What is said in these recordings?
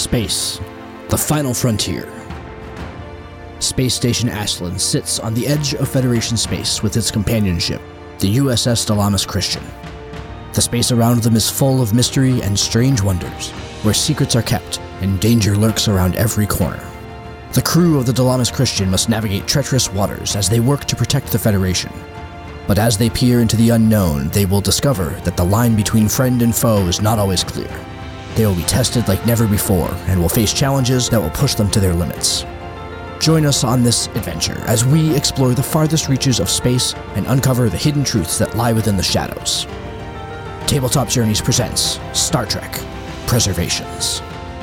Space, the final frontier. Space Station Ashland sits on the edge of Federation space with its companion ship, the USS Dalamis Christian. The space around them is full of mystery and strange wonders, where secrets are kept and danger lurks around every corner. The crew of the Dalamis Christian must navigate treacherous waters as they work to protect the Federation. But as they peer into the unknown, they will discover that the line between friend and foe is not always clear. They will be tested like never before and will face challenges that will push them to their limits. Join us on this adventure as we explore the farthest reaches of space and uncover the hidden truths that lie within the shadows. Tabletop Journeys presents Star Trek: Preservations.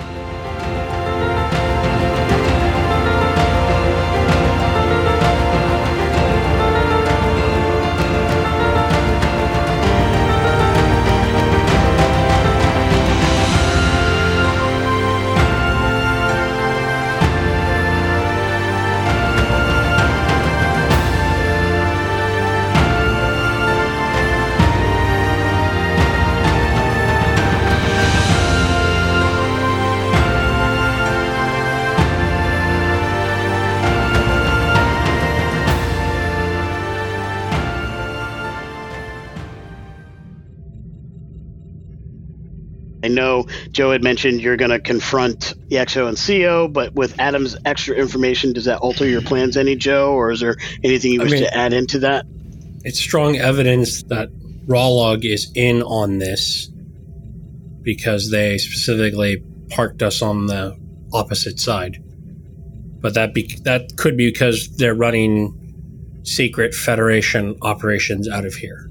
I know Joe had mentioned you're going to confront the XO and CO, but with Adam's extra information, does that alter your plans any, Joe, or is there anything you wish to add into that? It's strong evidence that Rawlog is in on this because they specifically parked us on the opposite side. But that could be because they're running secret Federation operations out of here.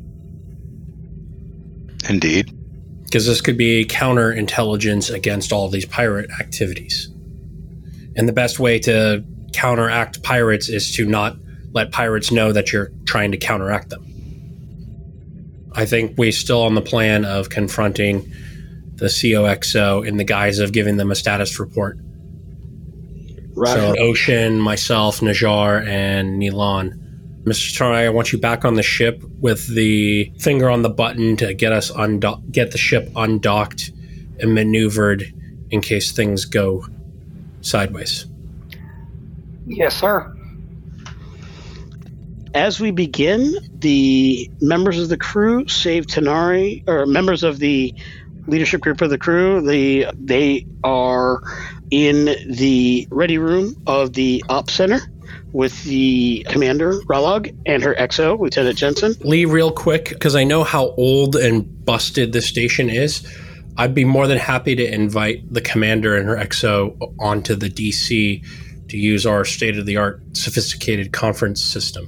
Indeed. Because this could be counterintelligence against all of these pirate activities. And the best way to counteract pirates is to not let pirates know that you're trying to counteract them. I think we're still on the plan of confronting the COXO in the guise of giving them a status report. Right. So Ocean, myself, Najar, and Nilan. Mr. Tarai, I want you back on the ship with the finger on the button to get us get the ship undocked and maneuvered in case things go sideways. Yes, sir. As we begin, the members of the crew, save Tanari, or members of the leadership group of the crew, they are in the ready room of the Ops Center with the commander, Rawlog, and her XO, Lieutenant Jensen. Lee, real quick, because I know how old and busted this station is, I'd be more than happy to invite the commander and her XO onto the DC to use our state-of-the-art sophisticated conference system.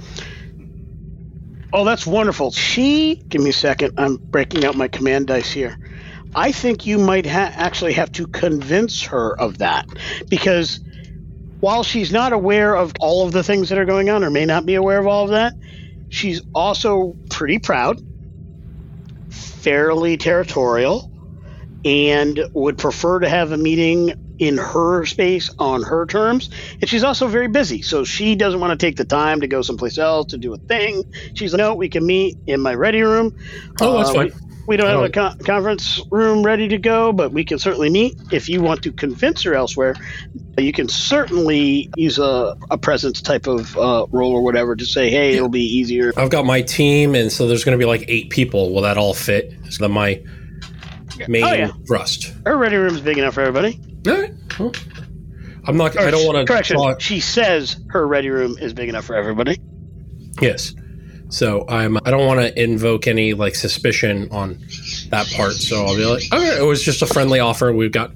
Oh, that's wonderful. Give me a second, I'm breaking out my command dice here. I think you might actually have to convince her of that, because while she's not aware of all of the things that are going on, or may not be aware of all of that, she's also pretty proud, fairly territorial, and would prefer to have a meeting in her space on her terms. And she's also very busy, so she doesn't want to take the time to go someplace else to do a thing. She's like, no, we can meet in my ready room. Oh, that's fine. We don't have a conference room ready to go, but we can certainly meet. If you want to convince her elsewhere, you can certainly use a presence type of role or whatever to say, hey, it'll be easier. I've got my team, and so there's going to be like 8 people. Will that all fit? So my main thrust. Her ready room is big enough for everybody. All right. Well, I don't want to... Correction, she says her ready room is big enough for everybody. Yes. So I don't want to invoke any suspicion on that part. So I'll be like, okay, it was just a friendly offer. We can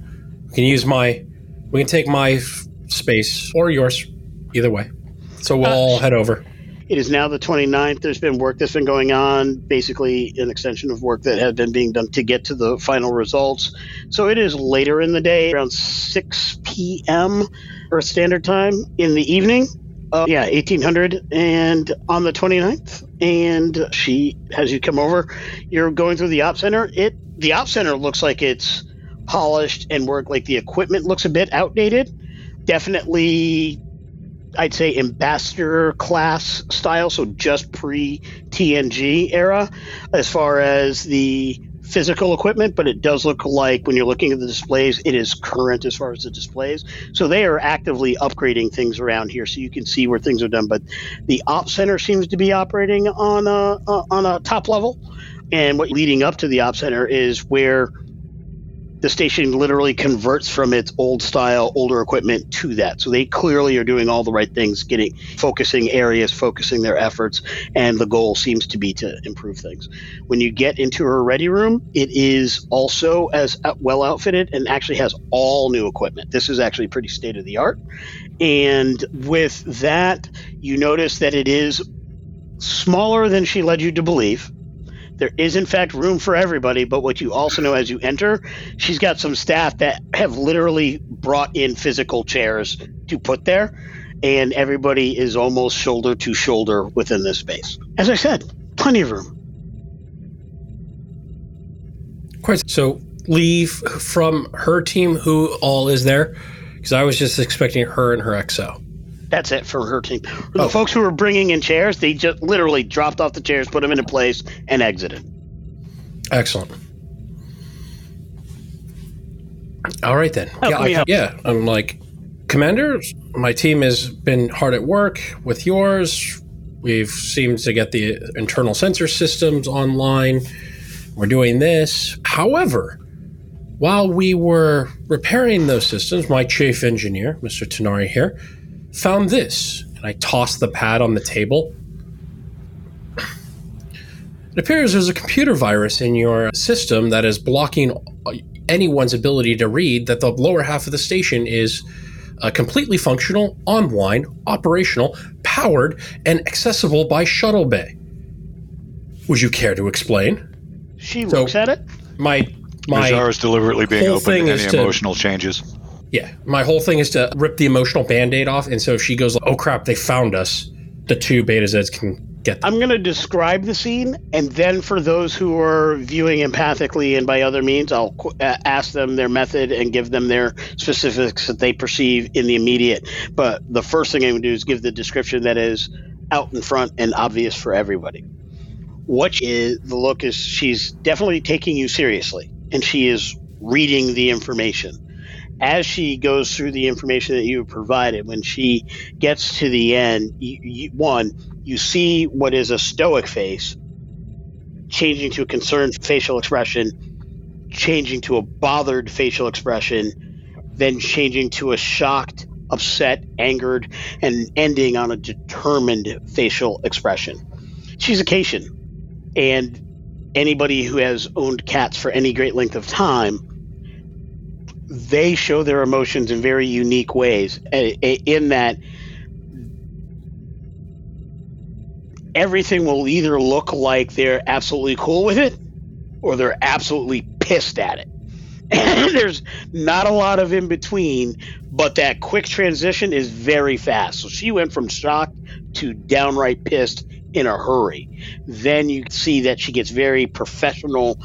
take my space or yours, either way. So we'll all head over. It is now the 29th. There's been work that's been going on, basically an extension of work that had been being done to get to the final results. So it is later in the day, around 6 p.m. Earth Standard Time in the evening. 1800 and on the 29th, and she has you come over. You're going through the Op Center. The Op Center looks like it's polished and work. Like the equipment looks a bit outdated. Definitely, I'd say ambassador class style, so just pre-TNG era, as far as the physical equipment, but it does look like when you're looking at the displays, it is current as far as the displays. So they are actively upgrading things around here, so you can see where things are done. But the op center seems to be operating on a top level, and what leading up to the op center is where the station literally converts from its old style, older equipment to that. So they clearly are doing all the right things, focusing areas, focusing their efforts, and the goal seems to be to improve things. When you get into her ready room, it is also as well outfitted and actually has all new equipment. This is actually pretty state of the art. And with that, you notice that it is smaller than she led you to believe. There is, in fact, room for everybody, but what you also know as you enter, she's got some staff that have literally brought in physical chairs to put there, and everybody is almost shoulder to shoulder within this space. As I said, plenty of room. Quite. So, Lee, from her team, who all is there? Because I was just expecting her and her XO. That's it for her team. The folks who were bringing in chairs, they just literally dropped off the chairs, put them into place, and exited. Excellent. All right, then. I'm like, Commander, my team has been hard at work with yours. We've seemed to get the internal sensor systems online. We're doing this. However, while we were repairing those systems, my chief engineer, Mr. Tenari here, found this, and I tossed the pad on the table. It appears there's a computer virus in your system that is blocking anyone's ability to read that the lower half of the station is completely functional, online, operational, powered, and accessible by shuttle bay. Would you care to explain? She looks at it. My Mazar is deliberately being open to any emotional changes. Yeah, my whole thing is to rip the emotional Band-Aid off, and so if she goes, oh crap, they found us, the two Beta Zeds can get them. I'm going to describe the scene, and then for those who are viewing empathically and by other means, I'll ask them their method and give them their specifics that they perceive in the immediate. But the first thing I'm going to do is give the description that is out in front and obvious for everybody. The look is she's definitely taking you seriously, and she is reading the information. As she goes through the information that you provided, when she gets to the end, you see what is a stoic face changing to a concerned facial expression, changing to a bothered facial expression, then changing to a shocked, upset, angered, and ending on a determined facial expression. She's a Caitian, and anybody who has owned cats for any great length of time, they show their emotions in very unique ways, in that everything will either look like they're absolutely cool with it or they're absolutely pissed at it. And there's not a lot of in between, but that quick transition is very fast. So she went from shocked to downright pissed in a hurry. Then you see that she gets very professional.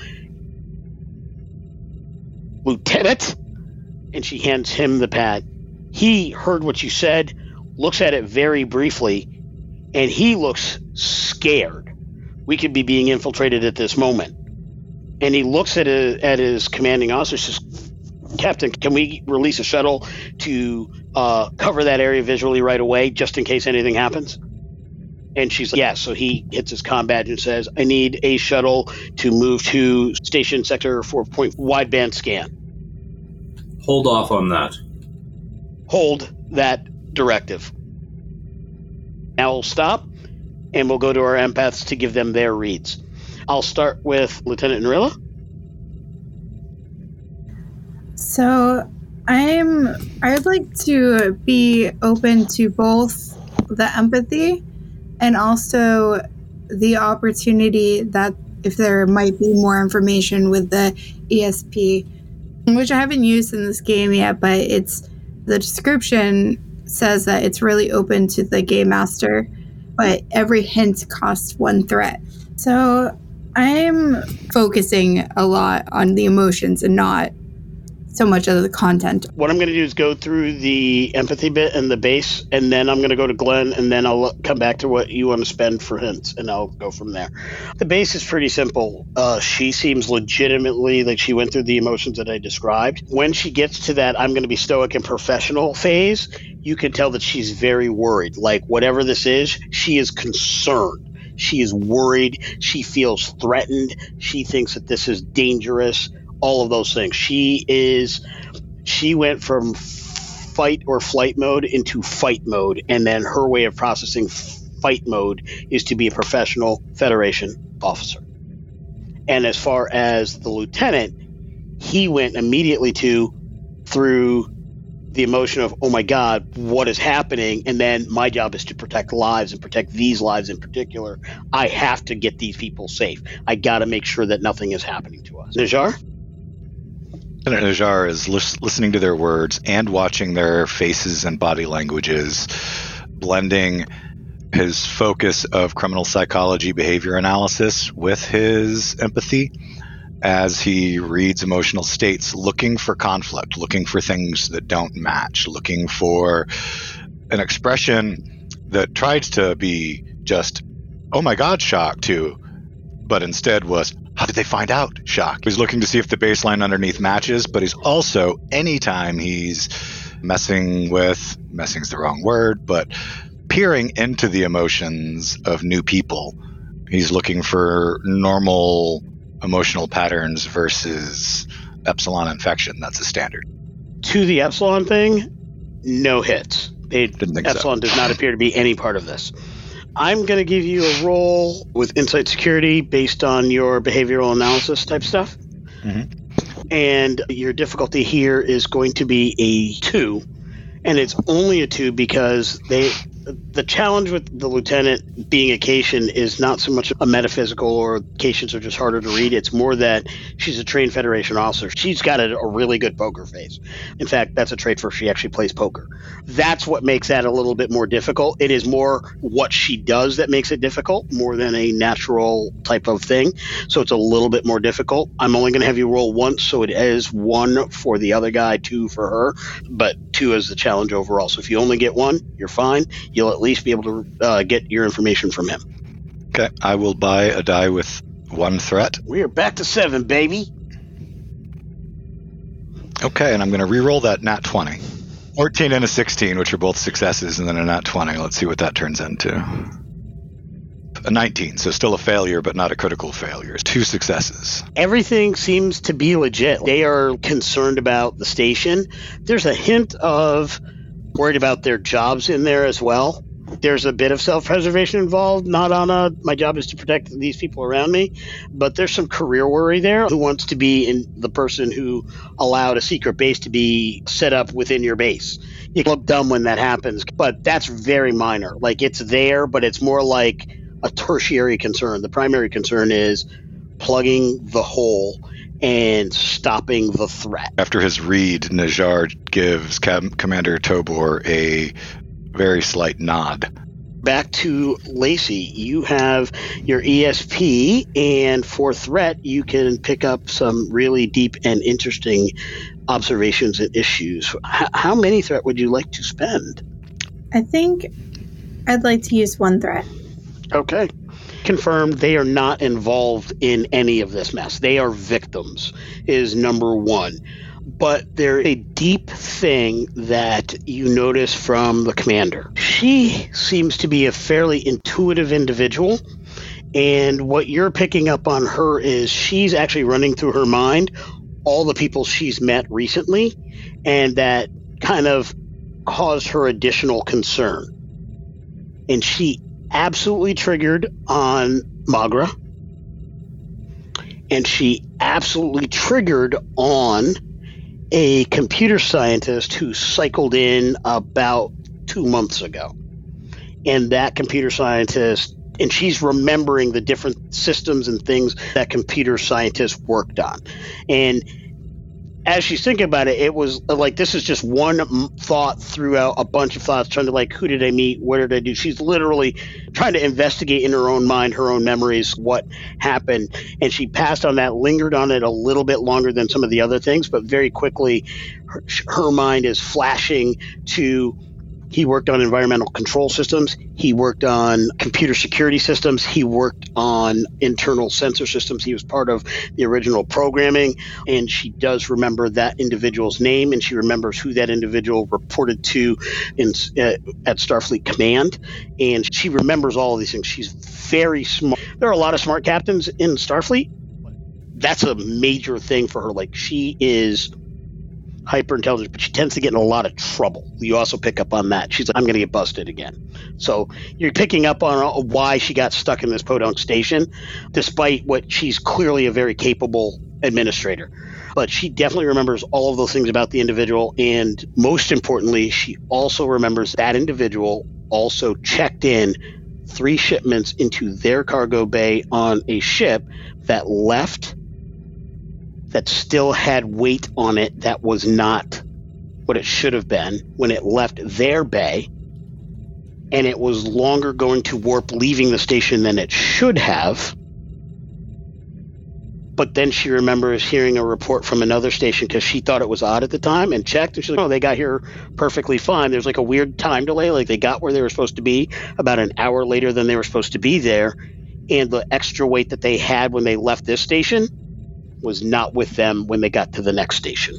Lieutenant? And she hands him the pad. He heard what you said, looks at it very briefly, and he looks scared. We could be being infiltrated at this moment. And he looks at his commanding officer and says, Captain, can we release a shuttle to cover that area visually right away, just in case anything happens? And she's like, yeah. So he hits his comm badge and says, I need a shuttle to move to station sector 4 wideband scan. Hold off on that. Hold that directive. Now we'll stop, and we'll go to our empaths to give them their reads. I'll start with Lieutenant Narilla. So I'd like to be open to both the empathy and also the opportunity that if there might be more information with the ESP, which I haven't used in this game yet, but the description says that it's really open to the game master, but every hint costs 1 threat. So I'm focusing a lot on the emotions and not so much of the content. What I'm going to do is go through the empathy bit and the base, and then I'm going to go to Glenn, and then I'll come back to what you want to spend for hints, and I'll go from there. The base is pretty simple. She seems legitimately like she went through the emotions that I described. When she gets to that I'm going to be stoic and professional phase, you can tell that she's very worried. Like, whatever this is, she is concerned. She is worried. She feels threatened. She thinks that this is dangerous. All of those things. She went from fight or flight mode into fight mode, and then her way of processing fight mode is to be a professional Federation officer. And as far as the lieutenant, he went immediately through the emotion of, oh my God, what is happening? And then my job is to protect lives and protect these lives in particular. I have to get these people safe. I got to make sure that nothing is happening to us. Najjar? Lieutenant Najjar is listening to their words and watching their faces and body languages, blending his focus of criminal psychology behavior analysis with his empathy as he reads emotional states, looking for conflict, looking for things that don't match, looking for an expression that tried to be just, oh my God, shock too, but instead was, how did they find out? Shock. He's looking to see if the baseline underneath matches, but he's also, anytime he's messing's the wrong word, but peering into the emotions of new people, he's looking for normal emotional patterns versus Epsilon infection. That's a standard. To the Epsilon thing, no hits. Epsilon does not appear to be any part of this. I'm going to give you a roll with Insight Security based on your behavioral analysis type stuff. Mm-hmm. And your difficulty here is going to be a 2. And it's only a 2 because the challenge with the lieutenant being a Caitian is not so much a metaphysical or Caitians are just harder to read. It's more that she's a trained Federation officer. She's got a really good poker face. In fact, that's a trait for she actually plays poker. That's what makes that a little bit more difficult. It is more what she does that makes it difficult more than a natural type of thing. So it's a little bit more difficult. I'm only going to have you roll once, so it is 1 for the other guy, 2 for her, but 2 is the challenge overall. So if you only get 1, you're fine. You'll at least be able to get your information from him. Okay, I will buy a die with 1 threat. We are back to 7, baby. Okay, and I'm going to re-roll that nat 20. 14 and a 16, which are both successes, and then a nat 20. Let's see what that turns into. A 19, so still a failure, but not a critical failure. 2 successes. Everything seems to be legit. They are concerned about the station. There's a hint of worried about their jobs in there as well. There's a bit of self-preservation involved, not on my job is to protect these people around me, but there's some career worry there. Who wants to be the person who allowed a secret base to be set up within your base? You look dumb when that happens, but that's very minor. Like, it's there, but it's more like a tertiary concern. The primary concern is plugging the hole and stopping the threat. After his read, Najjar gives Commander Tobor a very slight nod. Back to Lacey. You have your ESP, and for threat, you can pick up some really deep and interesting observations and issues. How many threat would you like to spend? I think I'd like to use 1 threat. Okay. Confirmed they are not involved in any of this mess. They are victims, is number 1. But there's a deep thing that you notice from the commander. She seems to be a fairly intuitive individual, and what you're picking up on her is she's actually running through her mind all the people she's met recently, and that kind of caused her additional concern. And she absolutely triggered on Magra, and she absolutely triggered on a computer scientist who cycled in about 2 months ago. And that computer scientist, and she's remembering the different systems and things that computer scientists worked on. And as she's thinking about it, it was like this is just one thought throughout a bunch of thoughts, trying to like, who did I meet? What did I do? She's literally trying to investigate in her own mind, her own memories, what happened. And she passed on that, lingered on it a little bit longer than some of the other things, but very quickly her mind is flashing to, he worked on environmental control systems. He worked on computer security systems. He worked on internal sensor systems. He was part of the original programming. And she does remember that individual's name, and she remembers who that individual reported to at Starfleet Command. And she remembers all of these things. She's very smart. There are a lot of smart captains in Starfleet. That's a major thing for her. Like, she is hyper intelligent, but she tends to get in a lot of trouble. You also pick up on that. She's like, I'm going to get busted again. So you're picking up on why she got stuck in this podunk station, despite what she's clearly a very capable administrator. But she definitely remembers all of those things about the individual. And most importantly, she also remembers that individual also checked in 3 shipments into their cargo bay on a ship that left, that still had weight on it that was not what it should have been when it left their bay, and it was longer going to warp leaving the station than it should have. But then she remembers hearing a report from another station because she thought it was odd at the time and checked, and she's like, oh, they got here perfectly fine. There's like a weird time delay, like they got where they were supposed to be about an hour later than they were supposed to be there, and the extra weight that they had when they left this station was not with them when they got to the next station.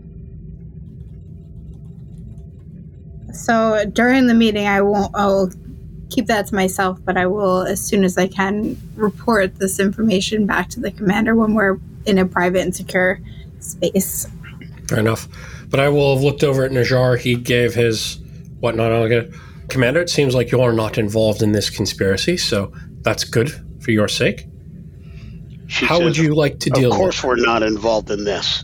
So during the meeting, I'll keep that to myself, but I will, as soon as I can, report this information back to the commander when we're in a private and secure space. Fair enough. But I will have looked over at Najjar. He gave his whatnot. Commander, it seems like you are not involved in this conspiracy, so that's good for your sake. How would you like to deal with it? Of course we're not involved in this.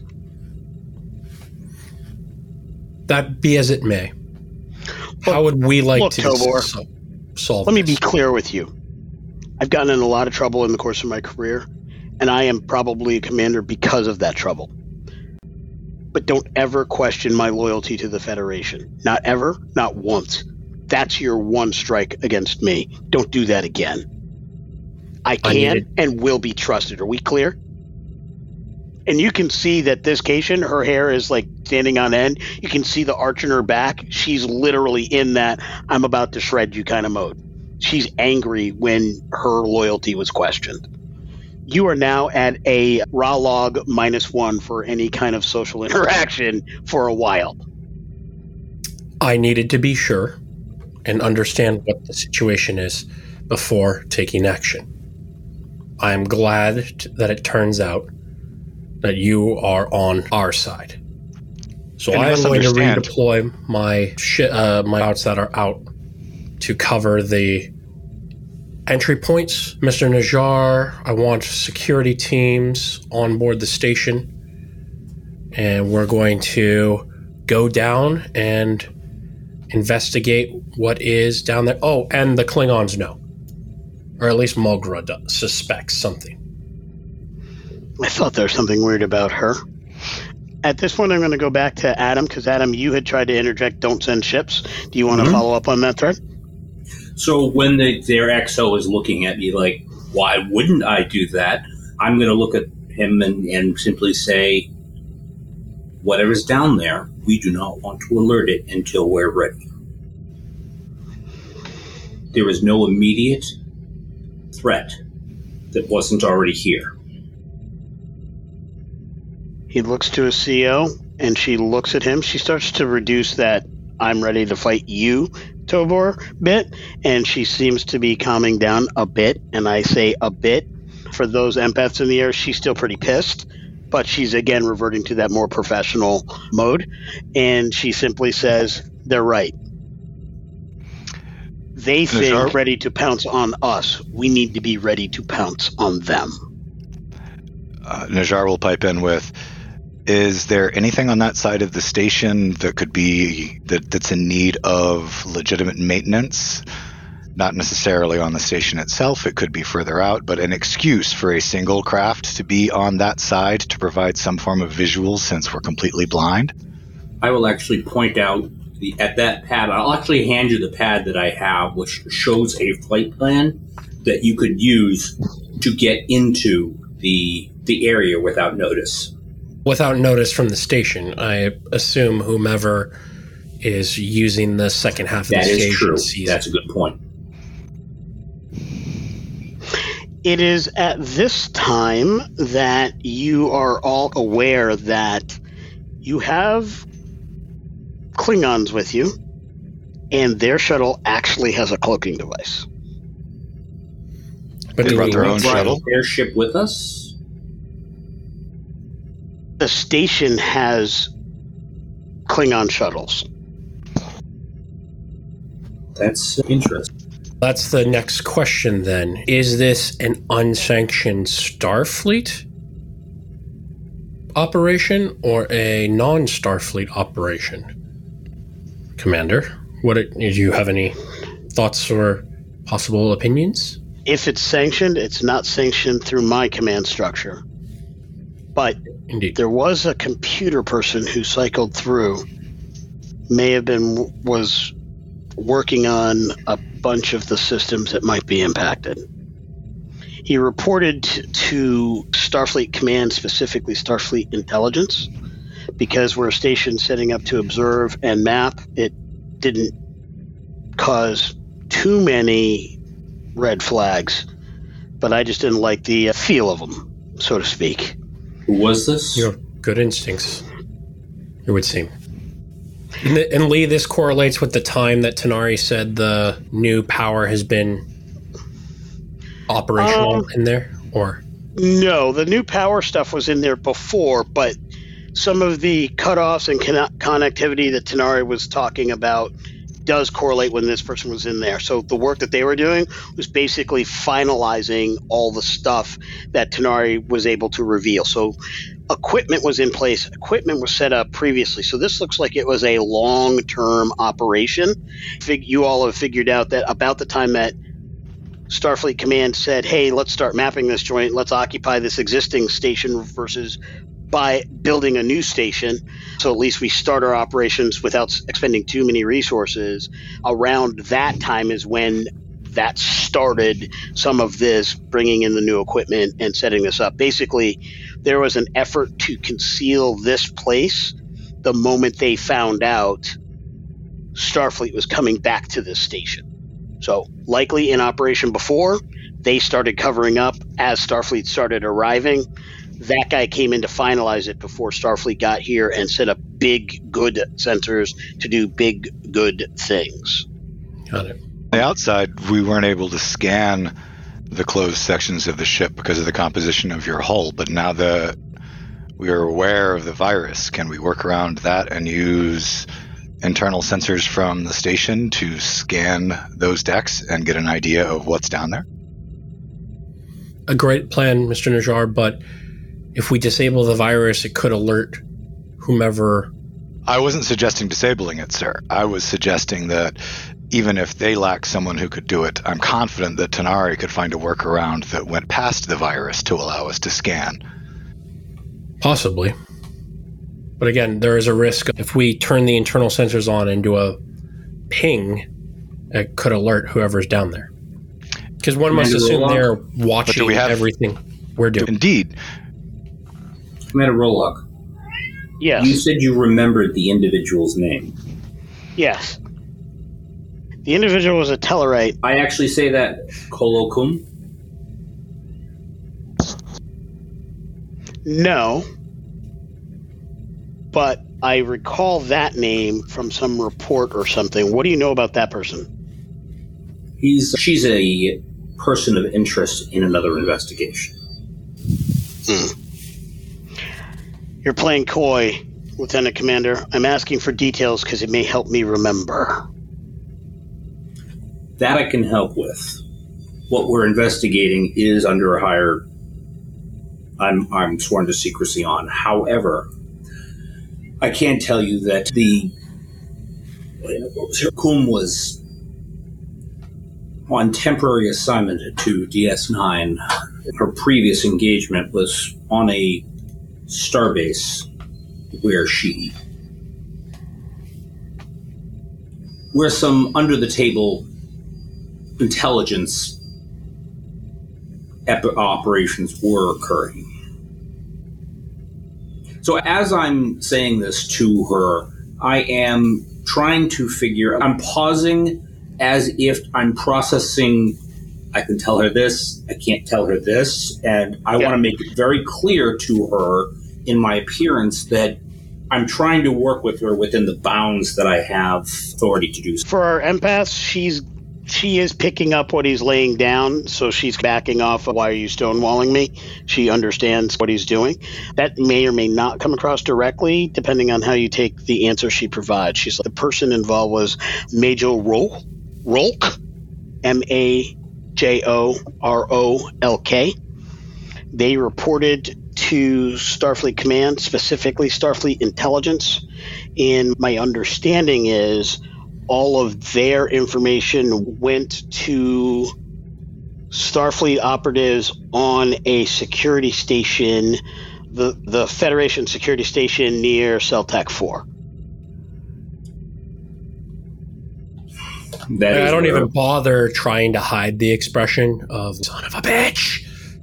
That be as it may. How would we like to solve Let me be clear with you. I've gotten in a lot of trouble in the course of my career, and I am probably a commander because of that trouble. But don't ever question my loyalty to the Federation. Not ever, not once. That's your one strike against me. Don't do that again. I can and will be trusted. Are we clear? And you can see that this Cation, her hair is like standing on end. You can see the arch in her back. She's literally in that I'm about to shred you kind of mode. She's angry when her loyalty was questioned. You are now at a raw log -1 for any kind of social interaction for a while. I needed to be sure and understand what the situation is before taking action. I'm glad that it turns out that you are on our side. So I am going to redeploy my bots that are out to cover the entry points. Mr. Najjar, I want security teams on board the station, and we're going to go down and investigate what is down there. Oh, and the Klingons know. Or at least Mulgra suspects something. I thought there was something weird about her. At this point, I'm going to go back to Adam, because Adam, you had tried to interject, don't send ships. Do you want to follow up on that thread? So when their XO is looking at me like, why wouldn't I do that? I'm going to look at him and simply say, whatever's down there, we do not want to alert it until we're ready. There is no immediate threat that wasn't already here. He looks to his CO, and she looks at him. She starts to reduce that I'm ready to fight you, Tobor, bit, and she seems to be calming down a bit, and I say a bit. For those empaths in the air, she's still pretty pissed, but she's again reverting to that more professional mode, and she simply says, they're right. They think ready to pounce on us. We need to be ready to pounce on them. Najjar will pipe in with, is there anything on that side of the station that could be that's in need of legitimate maintenance? Not necessarily on the station itself, it could be further out, but an excuse for a single craft to be on that side to provide some form of visual since we're completely blind. I will actually point out at that pad, I'll actually hand you the pad that I have, which shows a flight plan that you could use to get into the area without notice. Without notice from the station, I assume whomever is using the second half of the station. That is true. Sees That's a good point. It is at this time that you are all aware that you have Klingons with you, and their shuttle actually has a cloaking device. But They brought their own Brought shuttle. the airship with us. The station has Klingon shuttles. That's interesting. That's the next question then. Is this an unsanctioned Starfleet operation or a non-Starfleet operation? Commander, do you have any thoughts or possible opinions? If it's sanctioned, it's not sanctioned through my command structure. But Indeed. there was a computer person who cycled through, was working on a bunch of the systems that might be impacted. He reported to Starfleet Command, specifically Starfleet Intelligence, because we're a station setting up to observe and map. It didn't cause too many red flags, but I just didn't like the feel of them, so to speak. Who was this? You have good instincts, it would seem. And Lee, this correlates with the time that Tanari said the new power has been operational in there, or? No, the new power stuff was in there before, but some of the cutoffs and connectivity that Tanari was talking about does correlate when this person was in there. So the work that they were doing was basically finalizing all the stuff that Tanari was able to reveal. So equipment was in place. Equipment was set up previously. So this looks like it was a long-term operation. You all have figured out that about the time that Starfleet Command said, hey, let's start mapping this joint. Let's occupy this existing station versus by building a new station. So at least we start our operations without expending too many resources. Around that time is when that started some of this, bringing in the new equipment and setting this up. Basically, there was an effort to conceal this place the moment they found out Starfleet was coming back to this station. So likely in operation before, they started covering up as Starfleet started arriving. That guy came in to finalize it before Starfleet got here and set up big, good sensors to do big, good things. Got it. On the outside, we weren't able to scan the closed sections of the ship because of the composition of your hull, but now that we are aware of the virus, can we work around that and use internal sensors from the station to scan those decks and get an idea of what's down there? A great plan, Mr. Najjar, but if we disable the virus, it could alert whomever. I wasn't suggesting disabling it, sir. I was suggesting that even if they lack someone who could do it, I'm confident that Tanari could find a workaround that went past the virus to allow us to scan. Possibly. But again, there is a risk. If we turn the internal sensors on and do a ping, it could alert whoever's down there. Because one must assume they're watching everything we're doing. Indeed. Commander Rollock. Yes. You said you remembered the individual's name. Yes. The individual was a Tellarite. I actually say that Kolokum. No. But I recall that name from some report or something. What do you know about that person? She's a person of interest in another investigation. You're playing coy, Lieutenant Commander. I'm asking for details because it may help me remember. That I can help with. What we're investigating is under a higher... I'm sworn to secrecy on. However, I can tell you that the Kum was on temporary assignment to DS9. Her previous engagement was on a starbase where some under-the-table intelligence operations were occurring. So as I'm saying this to her, I am trying to I'm pausing as if I'm processing, I can tell her this, I can't tell her this, and I want to make it very clear to her in my appearance that I'm trying to work with her within the bounds that I have authority to do so. For our empaths, she is picking up what he's laying down, so she's backing off of, why are you stonewalling me? She understands what he's doing. That may or may not come across directly, depending on how you take the answer she provides. She's like, the person involved was Major Rolk, Majorolk. They reported to Starfleet Command, specifically Starfleet Intelligence, and my understanding is all of their information went to Starfleet operatives on a security station, the Federation security station near Celtech 4. I don't even bother trying to hide the expression of son of a bitch.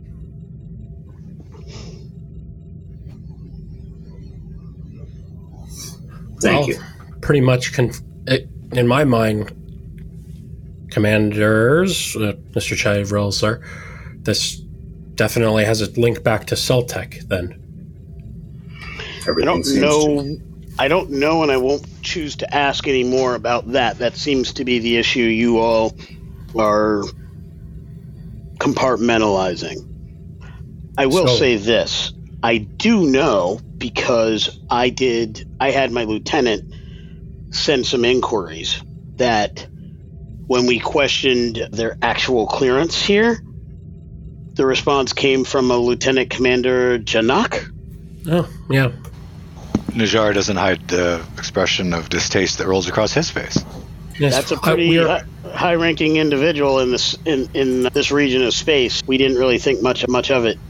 Thank you. Pretty much, in my mind, Commanders, Mr. Chivril, sir, this definitely has a link back to Celtech, then. I don't know, and I won't choose to ask any more about that. That seems to be the issue you all are compartmentalizing. I will say this. I do know, because I had my lieutenant send some inquiries, that when we questioned their actual clearance here, the response came from a Lieutenant Commander Janak. Oh, yeah. Najjar doesn't hide the expression of distaste that rolls across his face. Yes. That's a pretty high-ranking individual in this in this region of space. We didn't really think much of it.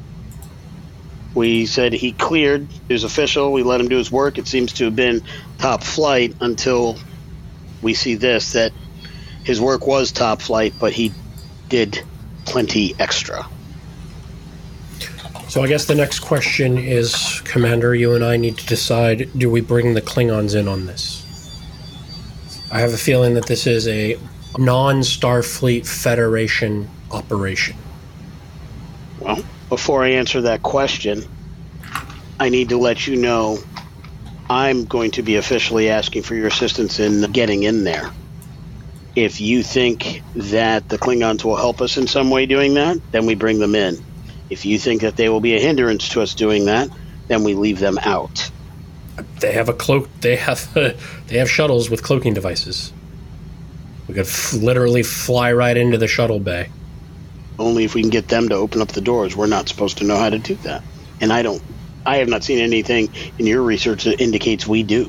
We said he cleared. He was official. We let him do his work. It seems to have been top flight until we see this, that his work was top flight, but he did plenty extra. So I guess the next question is, Commander, you and I need to decide, do we bring the Klingons in on this? I have a feeling that this is a non-Starfleet Federation operation. Well, before I answer that question, I need to let you know I'm going to be officially asking for your assistance in getting in there. If you think that the Klingons will help us in some way doing that, then we bring them in. If you think that they will be a hindrance to us doing that, then we leave them out. They have a cloak. They have shuttles with cloaking devices. We could literally fly right into the shuttle bay. Only if we can get them to open up the doors. We're not supposed to know how to do that. And I have not seen anything in your research that indicates we do.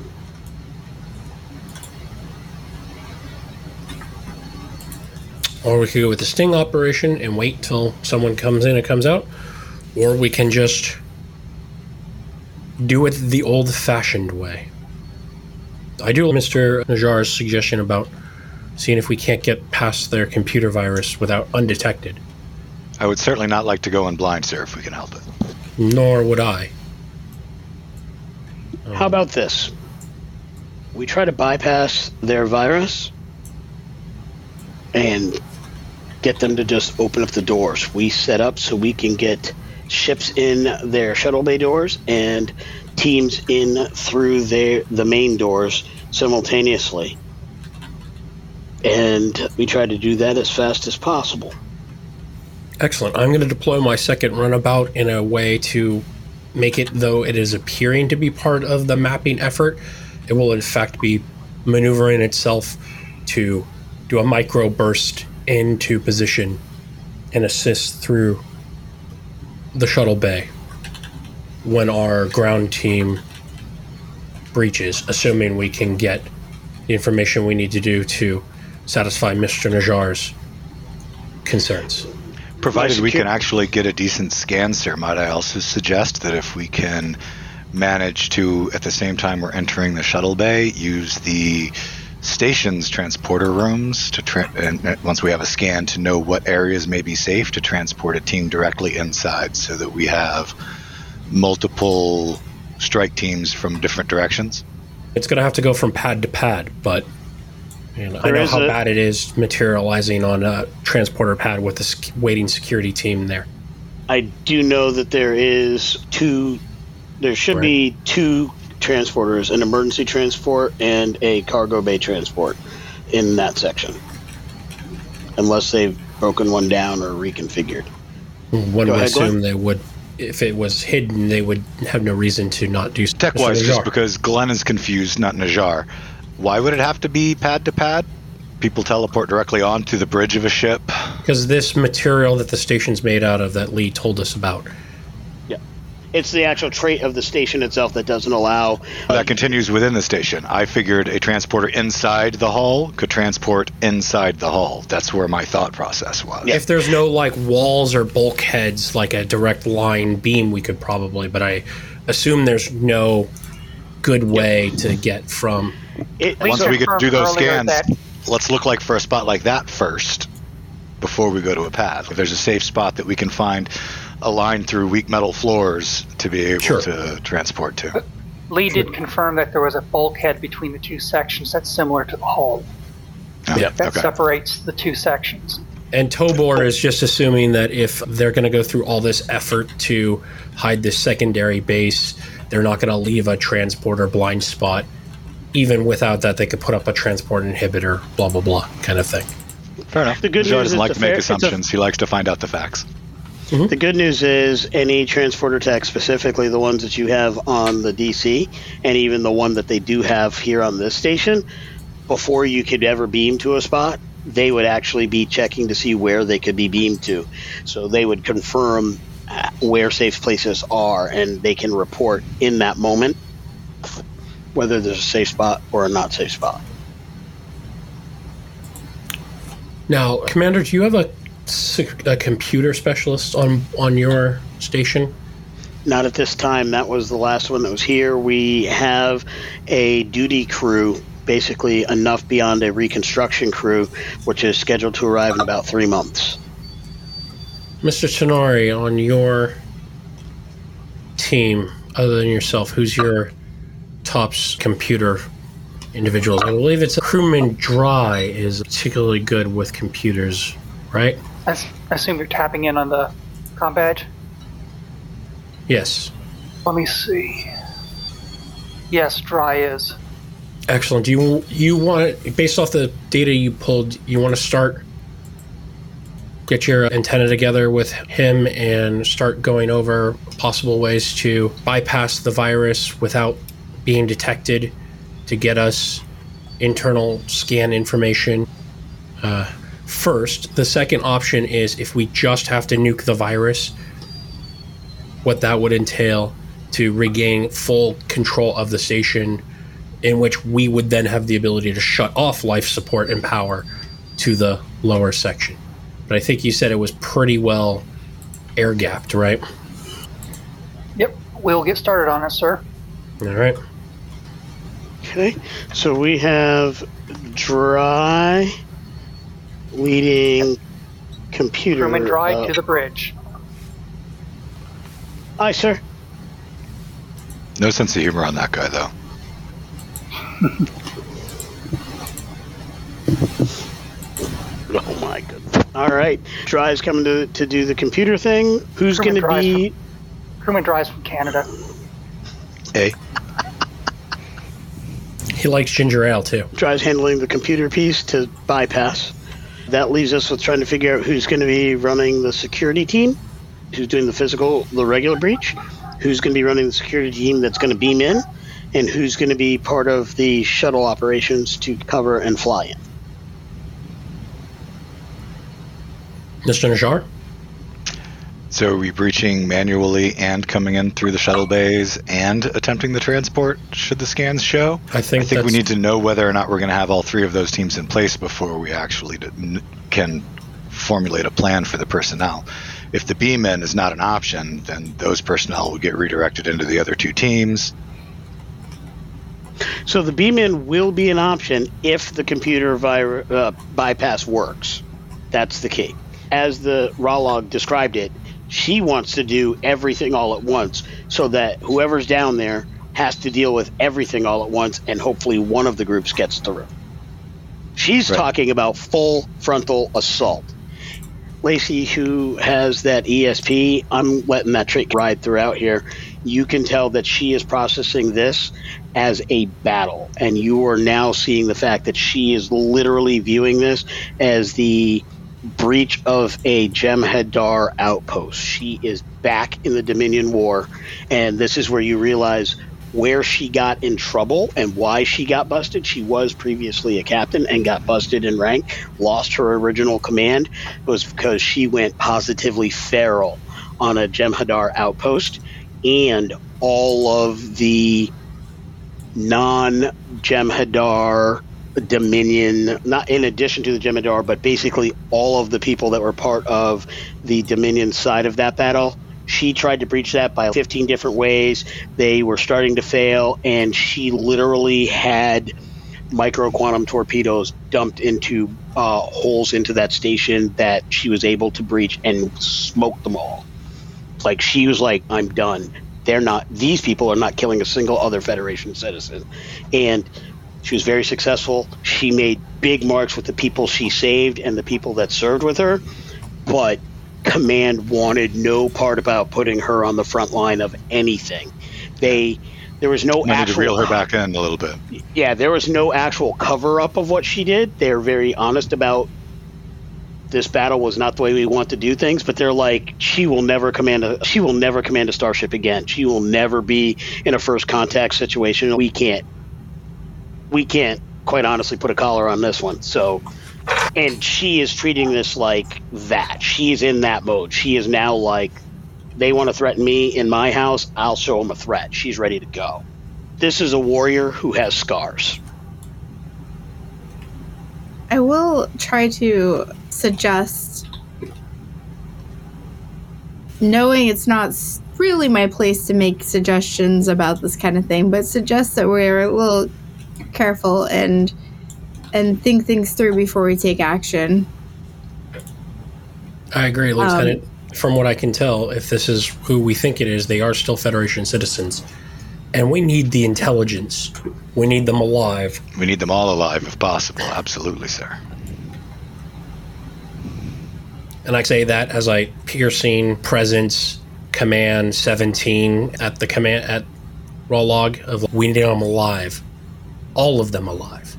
Or we could go with the sting operation and wait till someone comes in and comes out. Or we can just do it the old-fashioned way. I do Mr. Najjar's suggestion about seeing if we can't get past their computer virus without undetected. I would certainly not like to go in blind, sir, if we can help it. Nor would I. How about this? We try to bypass their virus and get them to just open up the doors. We set up so we can get ships in their shuttle bay doors and teams in through the main doors simultaneously. And we try to do that as fast as possible. Excellent. I'm going to deploy my second runabout in a way to make it, though it is appearing to be part of the mapping effort, it will in fact be maneuvering itself to do a micro burst into position and assist through the shuttle bay when our ground team breaches, assuming we can get the information we need to do to satisfy Mr. Najjar's concerns. Provided we can actually get a decent scan, sir, might I also suggest that if we can manage to, at the same time we're entering the shuttle bay, use the station's transporter rooms and once we have a scan to know what areas may be safe to transport a team directly inside so that we have multiple strike teams from different directions. It's going to have to go from pad to pad, but I know how bad it is materializing on a transporter pad with a waiting security team there. I do know that there should be two transporters, an emergency transport and a cargo bay transport in that section. Unless they've broken one down or reconfigured. One would assume they would. If it was hidden, they would have no reason to not do so. Tech-wise, just because Glenn is confused, not Najjar. Why would it have to be pad to pad? People teleport directly onto the bridge of a ship? Because this material that the station's made out of that Lee told us about. Yeah. It's the actual trait of the station itself that doesn't allow... that continues within the station. I figured a transporter inside the hull could transport inside the hull. That's where my thought process was. If there's no walls or bulkheads, like a direct line beam, we could probably, but I assume there's no good way to get from... Once we get to do those scans, let's look for a spot like that first before we go to a pad. If there's a safe spot that we can find a line through weak metal floors to be able to transport to. Lee did confirm that there was a bulkhead between the two sections that's similar to the hull. That separates the two sections. And Tobor is just assuming that if they're going to go through all this effort to hide this secondary base, they're not going to leave a transporter blind spot. Even without that, they could put up a transport inhibitor, blah, blah, blah, kind of thing. Fair enough. The good news doesn't like to make assumptions. He likes to find out the facts. Mm-hmm. The good news is any transporter tech, specifically the ones that you have on the DC, and even the one that they do have here on this station, before you could ever beam to a spot, they would actually be checking to see where they could be beamed to. So they would confirm where safe places are, and they can report in that moment whether there's a safe spot or a not safe spot. Now, Commander, do you have a computer specialist on your station? Not at this time. That was the last one that was here. We have a duty crew, basically enough beyond a reconstruction crew, which is scheduled to arrive in about 3 months. Mr. Tenari, on your team, other than yourself, who's your top computer individuals? I believe it's crewman Dry is particularly good with computers, right? I assume you're tapping in on the comm badge? Yes. Let me see. Yes, Dry is. Excellent. Do you want, based off the data you pulled, you want to get your antenna together with him and start going over possible ways to bypass the virus without being detected to get us internal scan information first. The second option is if we just have to nuke the virus, what that would entail to regain full control of the station, in which we would then have the ability to shut off life support and power to the lower section. But I think you said it was pretty well air-gapped, right? Yep, we'll get started on it, sir. All right. Okay, so we have Dry leading computer. Crewman Dry to the bridge. Aye, sir. No sense of humor on that guy, though. Oh my goodness. All right, Dry's coming to do the computer thing. Who's going to be... Crewman Dry's from Canada. Hey. He likes ginger ale, too. Dry's handling the computer piece to bypass. That leaves us with trying to figure out who's going to be running the security team, who's doing the regular breach, who's going to be running the security team that's going to beam in, and who's going to be part of the shuttle operations to cover and fly in. Mr. Najjar? So are we breaching manually and coming in through the shuttle bays and attempting the transport, should the scans show? I think we need to know whether or not we're going to have all three of those teams in place before we actually can formulate a plan for the personnel. If the B-men is not an option, then those personnel will get redirected into the other two teams. So the B-men will be an option if the computer bypass works. That's the key. As the raw log described it, she wants to do everything all at once so that whoever's down there has to deal with everything all at once, and hopefully one of the groups gets through. She's talking about full frontal assault. Lacey, who has that ESP, I'm letting that trait ride throughout here. You can tell that she is processing this as a battle, and you are now seeing the fact that she is literally viewing this as the breach of a Jem'Hadar outpost. She is back in the Dominion War, and this is where you realize where she got in trouble and why she got busted. She was previously a captain and got busted in rank, lost her original command. It was because she went positively feral on a Jem'Hadar outpost, and all of the non-Jem'Hadar Dominion, not in addition to the Jem'Hadar, but basically all of the people that were part of the Dominion side of that battle. She tried to breach that by 15 different ways. They were starting to fail, and she literally had micro-quantum torpedoes dumped into holes into that station that she was able to breach and smoke them all. Like, she was like, I'm done. These people are not killing a single other Federation citizen. And she was very successful. She made big marks with the people she saved and the people that served with her, but Command wanted no part about putting her on the front line of anything. There was no actual... to reel her back in a little bit. Yeah, there was no actual cover-up of what she did. They're very honest about this battle was not the way we want to do things, but they're like, she will never command a starship again. She will never be in a first contact situation. We can't quite honestly put a collar on this one. So, and she is treating this like that. She is in that mode. She is now like, they want to threaten me in my house, I'll show them a threat. She's ready to go. This is a warrior who has scars. I will try to suggest, knowing it's not really my place to make suggestions about this kind of thing, but suggest that we're a little careful and think things through before we take action. I agree, Lieutenant. From what I can tell, if this is who we think it is, they are still Federation citizens. And we need the intelligence. We need them alive. We need them all alive if possible. Absolutely, sir. And I say that as I piercing presence command 17 at the command at raw log of we need them alive. All of them alive.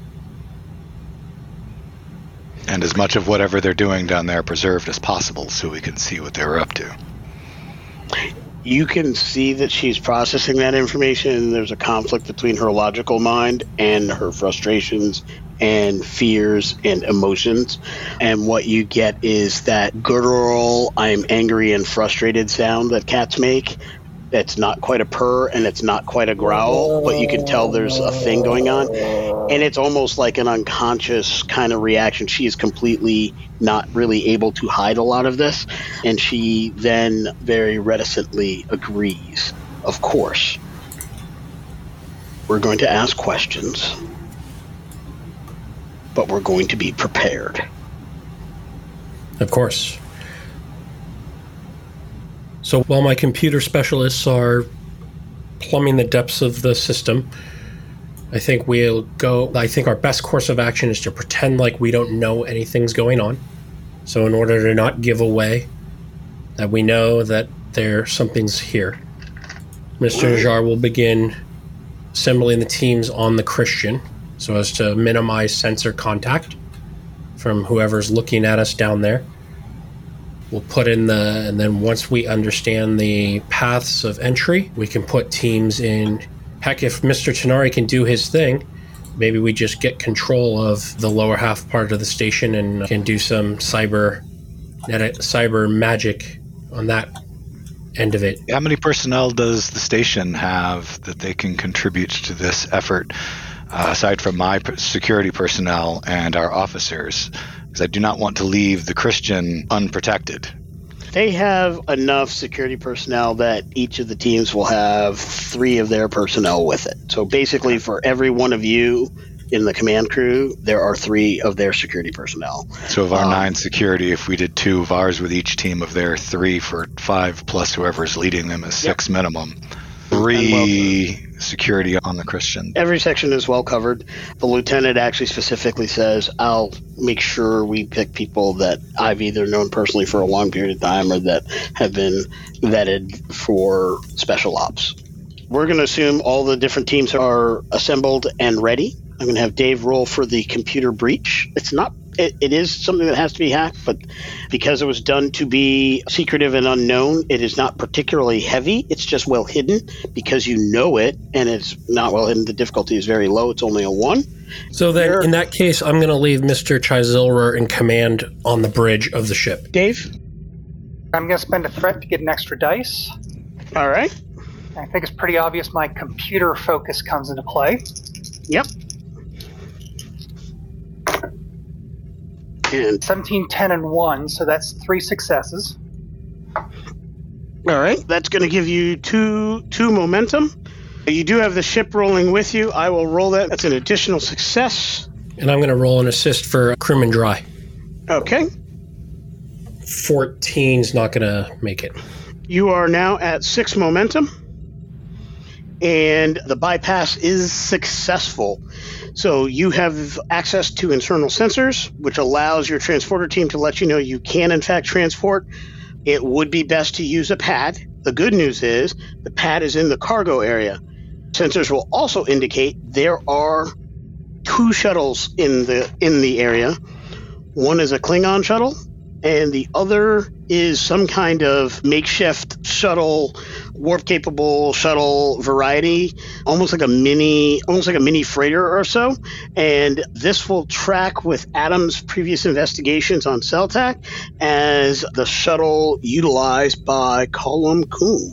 And as much of whatever they're doing down there preserved as possible so we can see what they were up to. You can see that she's processing that information, and there's a conflict between her logical mind and her frustrations and fears and emotions. And what you get is that guttural, I'm angry and frustrated sound that cats make. That's not quite a purr and it's not quite a growl, but you can tell there's a thing going on. And it's almost like an unconscious kind of reaction. She is completely not really able to hide a lot of this. And she then very reticently agrees. Of course, we're going to ask questions, but we're going to be prepared. Of course. So while my computer specialists are plumbing the depths of the system, I think our best course of action is to pretend like we don't know anything's going on. So in order to not give away that we know that something's here, Mr. Najjar will begin assembling the teams on the Christian so as to minimize sensor contact from whoever's looking at us down there. We'll put in and then once we understand the paths of entry, we can put teams in. Heck, if Mr. Tanari can do his thing, maybe we just get control of the lower half part of the station and can do some cyber magic on that end of it. How many personnel does the station have that they can contribute to this effort, aside from my security personnel and our officers? because I do not want to leave the Christian unprotected. They have enough security personnel that each of the teams will have 3 of their personnel with it. So basically, for every one of you in the command crew, there are 3 of their security personnel. So of our 9 security, if we did 2 of ours with each team of their 3 for 5 plus whoever's leading them is 6 minimum. 3 security on the Christian. Every section is well covered. The lieutenant actually specifically says, I'll make sure we pick people that I've either known personally for a long period of time or that have been vetted for special ops. We're going to assume all the different teams are assembled and ready. I'm going to have Dave roll for the computer breach. It is something that has to be hacked, but because it was done to be secretive and unknown, it is not particularly heavy. It's just well hidden because you know it, and it's not well hidden. The difficulty is very low. It's only a 1. So then, in that case, I'm going to leave Mr. Chizilrer in command on the bridge of the ship. Dave? I'm going to spend a threat to get an extra dice. All right. I think it's pretty obvious my computer focus comes into play. Yep. And 17, 10, and 1, so that's 3 successes. All right, that's going to give you two momentum. You do have the ship rolling with you. I will roll that. That's an additional success. And I'm going to roll an assist for crewman dry. Okay. 14's not going to make it. You are now at 6 momentum. And the bypass is successful. So you have access to internal sensors, which allows your transporter team to let you know you can, in fact, transport. It would be best to use a pad. The good news is the pad is in the cargo area. Sensors will also indicate there are 2 shuttles in the area. One is a Klingon shuttle, and the other is some kind of makeshift shuttle, warp-capable shuttle variety, almost like a mini freighter or so. And this will track with Adam's previous investigations on Celtac as the shuttle utilized by Colum Coom.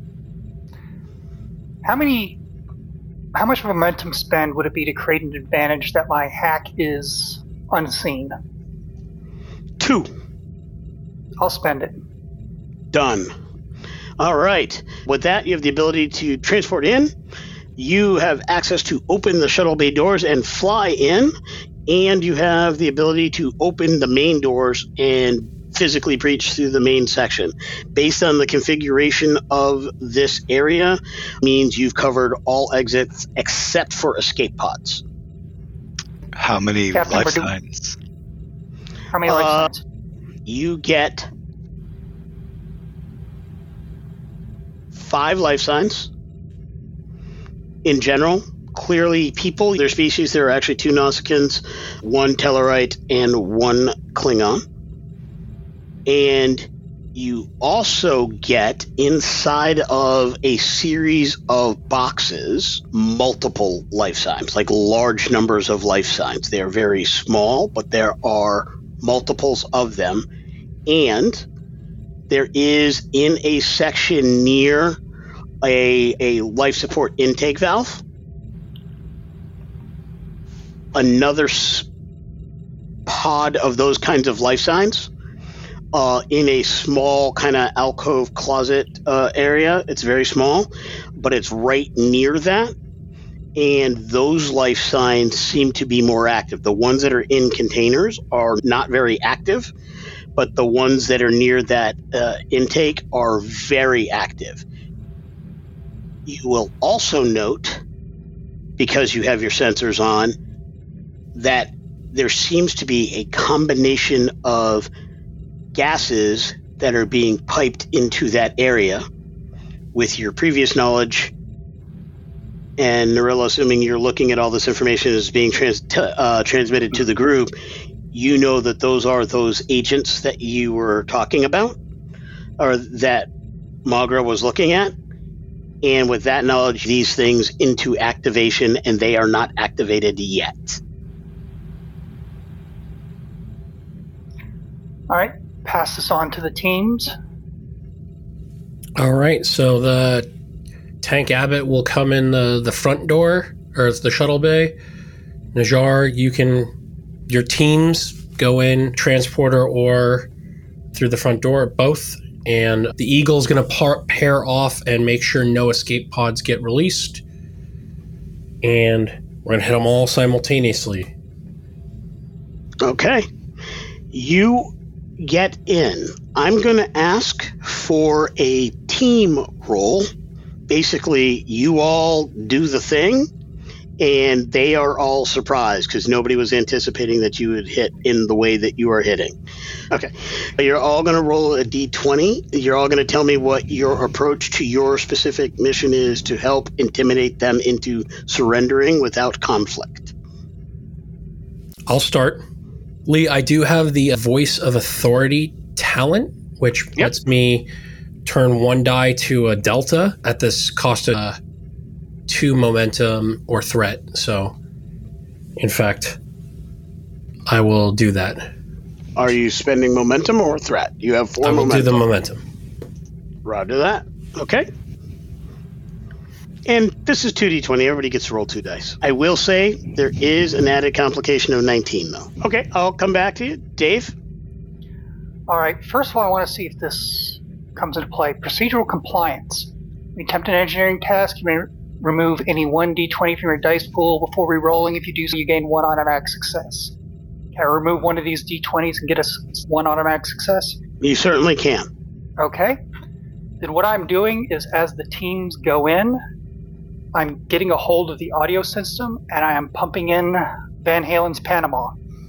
How much of a momentum spend would it be to create an advantage that my hack is unseen? 2. I'll spend it. Done. All right. With that, you have the ability to transport in. You have access to open the shuttle bay doors and fly in. And you have the ability to open the main doors and physically breach through the main section. Based on the configuration of this area, means you've covered all exits except for escape pods. How many life signs? How many life signs? You get 5 life signs. In general, clearly people, their species, there are actually 2 Nausicaans, 1 Tellarite, and 1 Klingon. And you also get, inside of a series of boxes, multiple life signs, like large numbers of life signs. They are very small, but there are multiples of them. And there is, in a section near a life support intake valve, another pod of those kinds of life signs in a small kind of alcove closet area. It's very small, but it's right near that. And those life signs seem to be more active. The ones that are in containers are not very active, but the ones that are near that intake are very active. You will also note, because you have your sensors on, that there seems to be a combination of gases that are being piped into that area. With your previous knowledge, and Narilla, assuming you're looking at all this information as being transmitted to the group, you know that those are those agents that you were talking about, or that Magra was looking at. And with that knowledge, these things into activation, and they are not activated yet. All right, pass this on to the teams. All right, so the Tank Abbott will come in the front door, or the shuttle bay. Najjar, your teams go in transporter or through the front door, both. And the Eagle's going to pair off and make sure no escape pods get released. And we're going to hit them all simultaneously. Okay. You get in. I'm going to ask for a team roll. Basically, you all do the thing, and they are all surprised because nobody was anticipating that you would hit in the way that you are hitting. Okay. You're all going to roll a d20. You're all going to tell me what your approach to your specific mission is to help intimidate them into surrendering without conflict. I'll start. Lee, I do have the Voice of Authority talent, which lets me turn one die to a delta at this cost of 2 momentum or threat. So, in fact, I will do that. Are you spending momentum or threat? You have 4 momentum. I will do the momentum. Roger that. Okay. And this is 2d20. Everybody gets to roll 2 dice. I will say there is an added complication of 19, though. Okay, I'll come back to you. Dave? All right. First of all, I want to see if this comes into play. Procedural compliance. When you attempt an engineering task, you may remove any 1d20 from your dice pool before re-rolling. If you do so, you gain 1 automatic success. Can I remove one of these d20s and get us 1 automatic success? You certainly can. Okay. Then what I'm doing is as the teams go in, I'm getting a hold of the audio system, and I am pumping in Van Halen's Panama.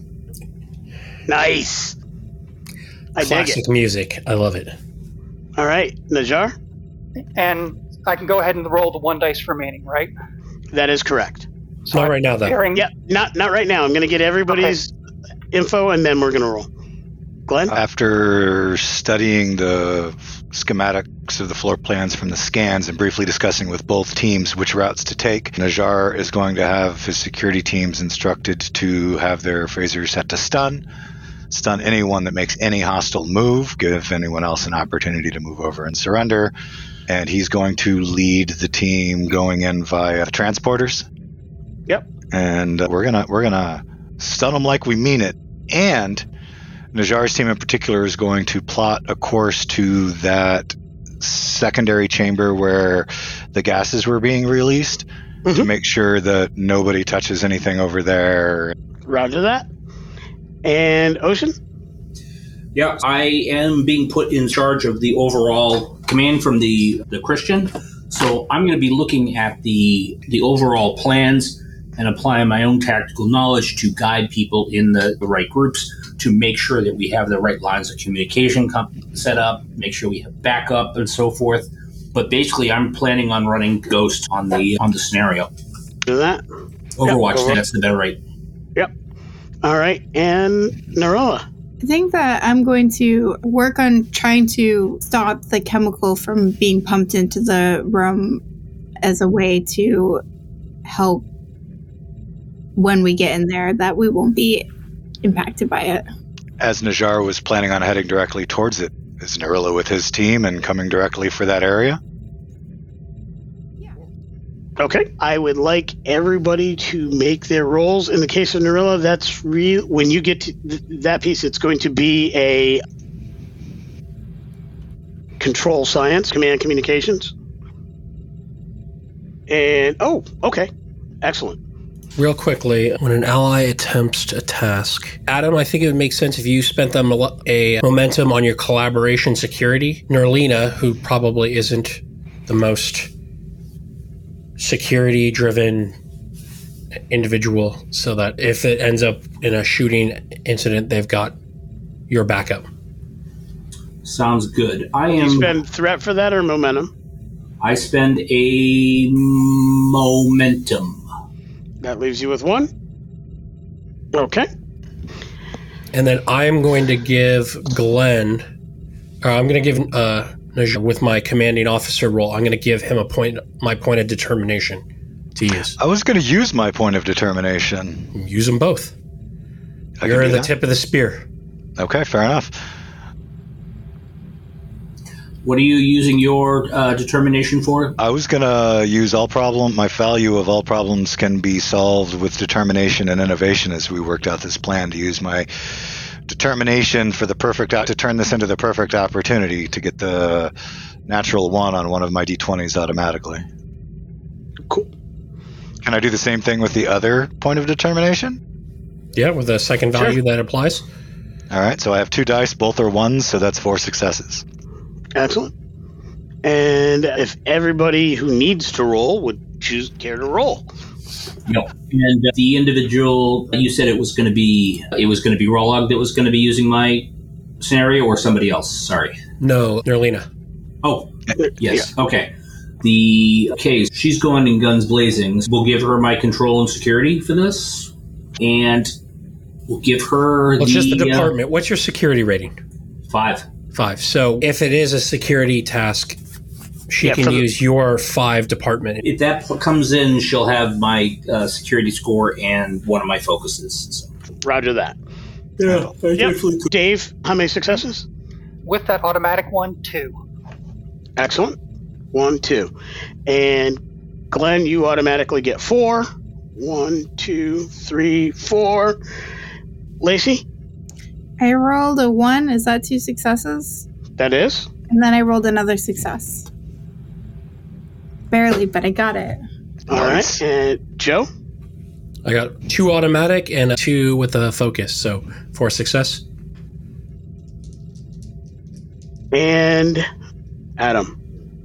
Nice. I dig Classic it. music. I love it. All right, Najjar? And I can go ahead and roll the 1 dice remaining, right? That is correct. So Not I'm right now, though. Yeah, not right now. I'm going to get everybody's info, and then we're going to roll. Glenn? After studying the schematics of the floor plans from the scans and briefly discussing with both teams which routes to take, Najjar is going to have his security teams instructed to have their phasers set to stun anyone that makes any hostile move, give anyone else an opportunity to move over and surrender, and he's going to lead the team going in via transporters. Yep. And we're gonna stun them like we mean it, and Najjar's team in particular is going to plot a course to that secondary chamber where the gases were being released to make sure that nobody touches anything over there. Roger that. And Ocean? Yeah, I am being put in charge of the overall command from the Christian. So I'm going to be looking at the overall plans and applying my own tactical knowledge to guide people in the right groups to make sure that we have the right lines of communication set up, make sure we have backup and so forth. But basically, I'm planning on running Ghost on the scenario. Do that. Overwatch, that's the better rate. Yep. All right. And Narella? I think that I'm going to work on trying to stop the chemical from being pumped into the room as a way to help when we get in there that we won't be impacted by it. As Najjar was planning on heading directly towards it, is Narilla with his team and coming directly for that area? Okay. I would like everybody to make their rolls. In the case of Narilla, that's real. When you get to that piece, it's going to be a control science, command communications. And, okay. Excellent. Real quickly, when an ally attempts a task, Adam, I think it would make sense if you spent them a momentum on your collaboration security. Nerlina, who probably isn't the most security-driven individual, so that if it ends up in a shooting incident, they've got your backup. Sounds good. You spend threat for that or momentum? I spend a momentum. That leaves you with 1. Okay. And then I'm going to give Glenn, or I'm going to give Najjar, with my commanding officer role, I'm going to give him my point of determination to use. I was going to use my point of determination. Use them both. You're the tip of the spear. Okay, fair enough. What are you using your determination for? I was going to use my value of all problems can be solved with determination and innovation as we worked out this plan, to use my determination for to turn this into the perfect opportunity to get the natural 1 on one of my D20s automatically. Cool. Can I do the same thing with the other point of determination? Yeah, with the second value that applies. All right, so I have 2 dice, both are 1s, so that's 4 successes. Excellent. And if everybody who needs to roll would care to roll. No. And the individual, you said it was going to be Rolog that was going to be using my scenario, or somebody else? Sorry. No, Nerlina. Oh, yes. Yeah. Okay. She's going in guns blazing. We'll give her my control and security for this, and we'll give her just the department. What's your security rating? 5. 5. So if it is a security task, she can use your 5 department. If that comes in, she'll have my security score and one of my focuses. So. Roger that. Yeah, definitely. Dave, how many successes? With that automatic 1, 2. Excellent. 1, 2. And Glenn, you automatically get 4. 1, 2, 3, 4. Lacey? I rolled a 1. Is that 2 successes? That is. And then I rolled another success. Barely, but I got it. All right. And Joe? I got 2 automatic and 2 with a focus, so 4 success. And Adam?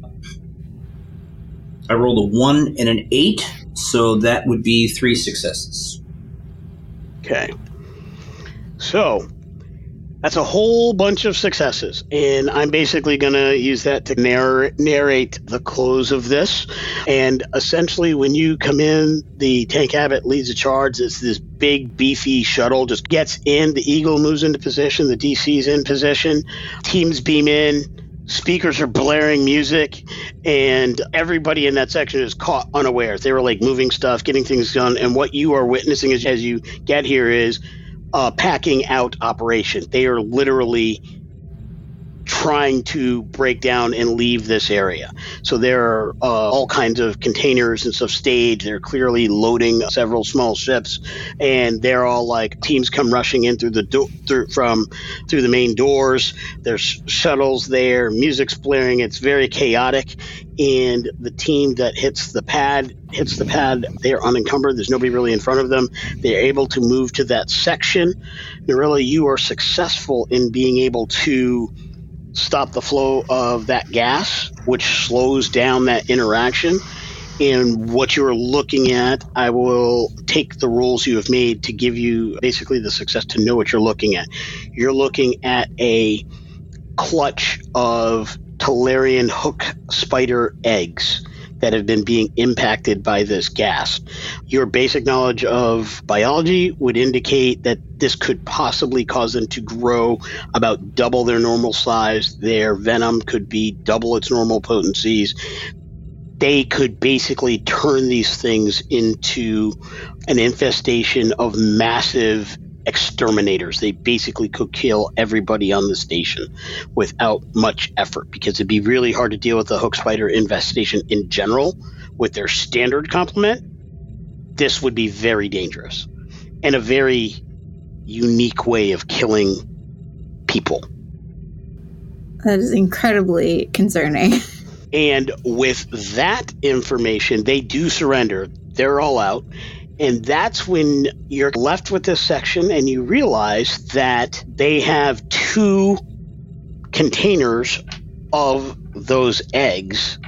I rolled a 1 and an 8, so that would be 3 successes. Okay. So that's a whole bunch of successes, and I'm basically going to use that to narrate the close of this. And essentially, when you come in, the Tank Abbott leads a charge. It's this big, beefy shuttle, just gets in. The Eagle moves into position. The DC's in position. Teams beam in. Speakers are blaring music, and everybody in that section is caught unawares. They were like moving stuff, getting things done, and what you are witnessing as you get here is packing out operation. They are literally trying to break down and leave this area. So there are all kinds of containers and stuff staged. They're clearly loading several small ships, and they're all like teams come rushing in through the main doors. There's shuttles there, music's blaring. It's very chaotic, and the team that hits the pad. They are unencumbered. There's nobody really in front of them. They're able to move to that section. Narilla, you are successful in being able to stop the flow of that gas, which slows down that interaction. And what you're looking at, I will take the rolls you have made to give you basically the success to know what you're looking at. You're looking at a clutch of Talarian hook spider eggs that have been being impacted by this gas. Your basic knowledge of biology would indicate that this could possibly cause them to grow about double their normal size. Their venom could be double its normal potencies. They could basically turn these things into an infestation of massive exterminators. They basically could kill everybody on the station without much effort, because it'd be really hard to deal with the hook spider infestation in general with their standard complement. This would be very dangerous and a very unique way of killing people. That is incredibly concerning. And with that information, they do surrender. They're all out. And that's when you're left with this section and you realize that they have 2 containers of those eggs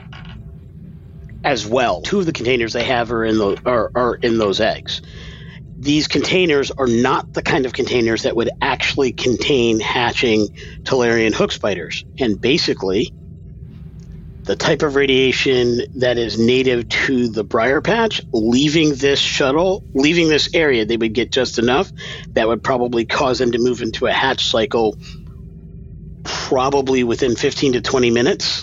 as well. 2 of the containers they have are in those eggs. These containers are not the kind of containers that would actually contain hatching Talarian hook spiders. And basically, the type of radiation that is native to the briar patch, leaving this area, they would get just enough that would probably cause them to move into a hatch cycle probably within 15 to 20 minutes.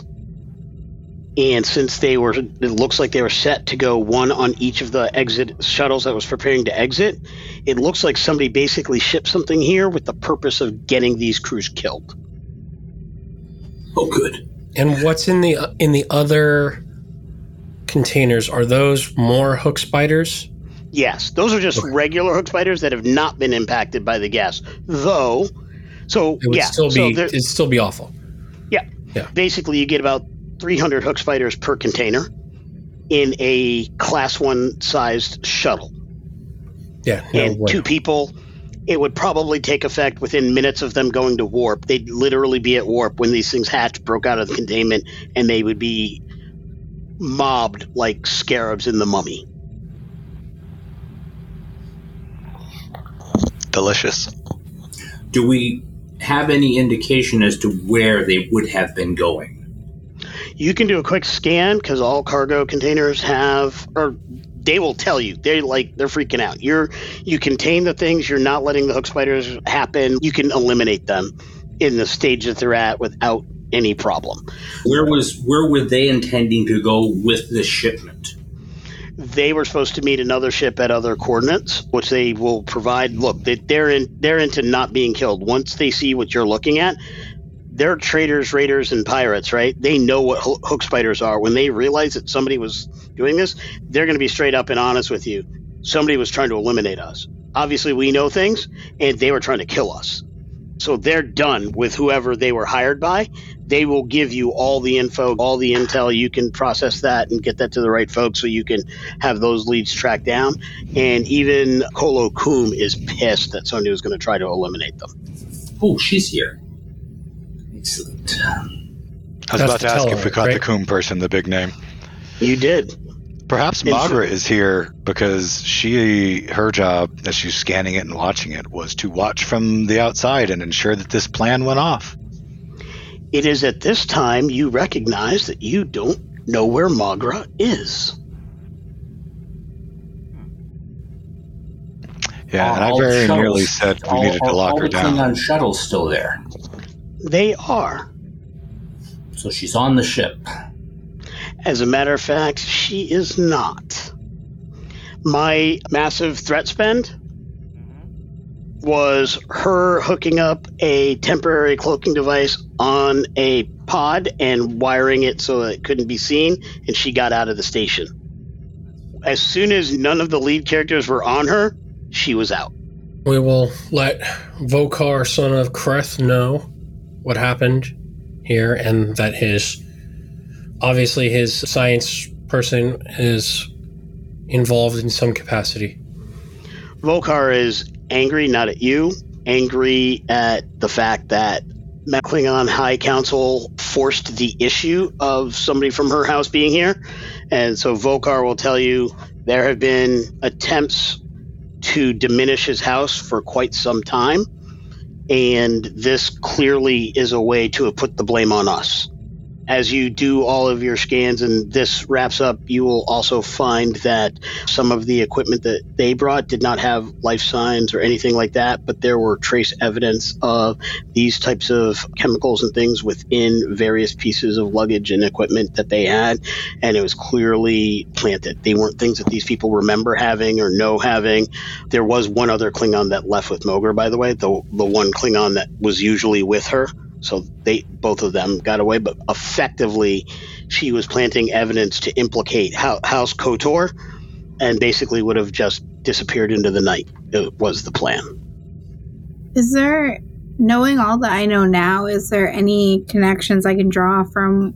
And since it looks like they were set to go 1 on each of the exit shuttles that was preparing to exit, it looks like somebody basically shipped something here with the purpose of getting these crews killed. Oh, good. And what's in the other containers? Are those more hook spiders? Yes, those are just regular hook spiders that have not been impacted by the gas. Though, so It would it'd still be awful. Yeah. Basically, you get about 300 hook spiders per container in a class 1 sized shuttle. Yeah. And 2 people, it would probably take effect within minutes of them going to warp. They'd literally be at warp when these things hatched, broke out of the containment, and they would be mobbed like scarabs in The Mummy. Delicious. Do we have any indication as to where they would have been going? You can do a quick scan because all cargo containers have, or they will tell you. They're freaking out. You contain the things. You're not letting the hook spiders happen. You can eliminate them in the stage that they're at without any problem. Where were they intending to go with this shipment? They were supposed to meet another ship at other coordinates, which they will provide. Look, they're into not being killed. Once they see what you're looking at, they're traders, raiders, and pirates, right? They know what hook spiders are. When they realize that somebody was doing this, they're going to be straight up and honest with you. Somebody was trying to eliminate us. Obviously, we know things, and they were trying to kill us. So they're done with whoever they were hired by. They will give you all the info, all the intel. You can process that and get that to the right folks so you can have those leads tracked down. And even Kolo Koom is pissed that Sonya was going to try to eliminate them. Oh, she's here. Excellent. I was about to ask if we caught the Koom person, the big name. You did. Perhaps Magra is here because her job, as she's scanning it and watching it, was to watch from the outside and ensure that this plan went off. It is at this time you recognize that you don't know where Magra is. Yeah, and I very nearly said we needed to lock her down. All the Klingon shuttles still there. They are. So she's on the ship. As a matter of fact, she is not. My massive threat spend was her hooking up a temporary cloaking device on a pod and wiring it so it couldn't be seen, and she got out of the station. As soon as none of the lead characters were on her, she was out. We will let Vokar, son of Kreth, know what happened here, and that his science person is involved in some capacity. Vokar is angry, not at you, angry at the fact that Klingon High Council forced the issue of somebody from her house being here. And so Vokar will tell you there have been attempts to diminish his house for quite some time. And this clearly is a way to have put the blame on us. As you do all of your scans and this wraps up, you will also find that some of the equipment that they brought did not have life signs or anything like that, but there were trace evidence of these types of chemicals and things within various pieces of luggage and equipment that they had, and it was clearly planted. They weren't things that these people remember having or know having. There was one other Klingon that left with Mogra, by the way, the one Klingon that was usually with her. So both of them got away, but effectively she was planting evidence to implicate House KOTOR and basically would have just disappeared into the night. It was the plan. Is there, knowing all that I know now, is there any connections I can draw from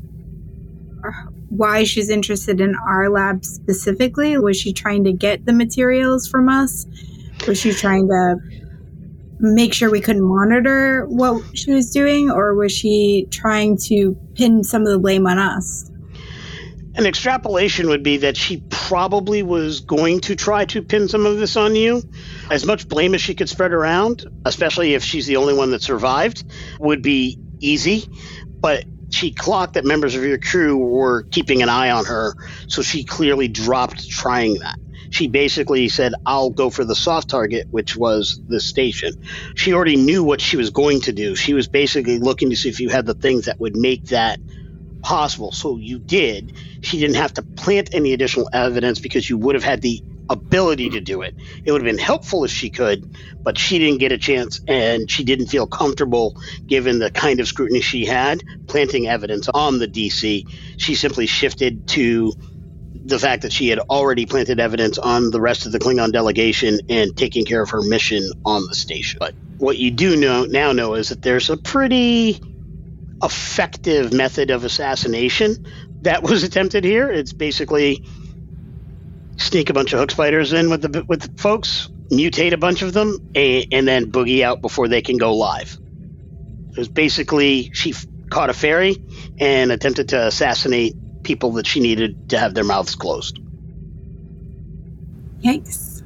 why she's interested in our lab specifically? Was she trying to get the materials from us? Was she trying to make sure we couldn't monitor what she was doing, or was she trying to pin some of the blame on us? An extrapolation would be that she probably was going to try to pin some of this on you. As much blame as she could spread around, especially if she's the only one that survived, would be easy. But she clocked that members of your crew were keeping an eye on her, so she clearly dropped trying that. She basically said, I'll go for the soft target, which was the station. She already knew what she was going to do. She was basically looking to see if you had the things that would make that possible. So you did. She didn't have to plant any additional evidence because you would have had the ability to do it. It would have been helpful if she could, but she didn't get a chance, and she didn't feel comfortable, given the kind of scrutiny she had, planting evidence on the DC. She simply shifted to the fact that she had already planted evidence on the rest of the Klingon delegation and taking care of her mission on the station. But what you do know is that there's a pretty effective method of assassination that was attempted here. It's basically sneak a bunch of hook spiders in with the folks, mutate a bunch of them, and then boogie out before they can go live. It was basically she caught a ferry and attempted to assassinate people that she needed to have their mouths closed. Yikes.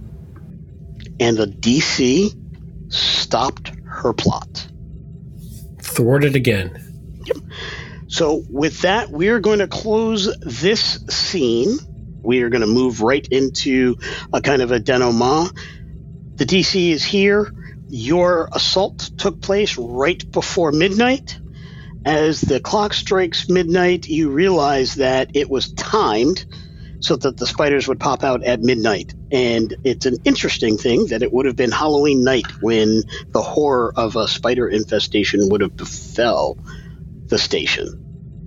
And the DC stopped her plot. Thwarted again. Yep. So with that, we're going to close this scene. We are going to move right into a kind of a denouement. The DC is here. Your assault took place right before midnight. As the clock strikes midnight, you realize that it was timed so that the spiders would pop out at midnight. And it's an interesting thing that it would have been Halloween night when the horror of a spider infestation would have befell the station.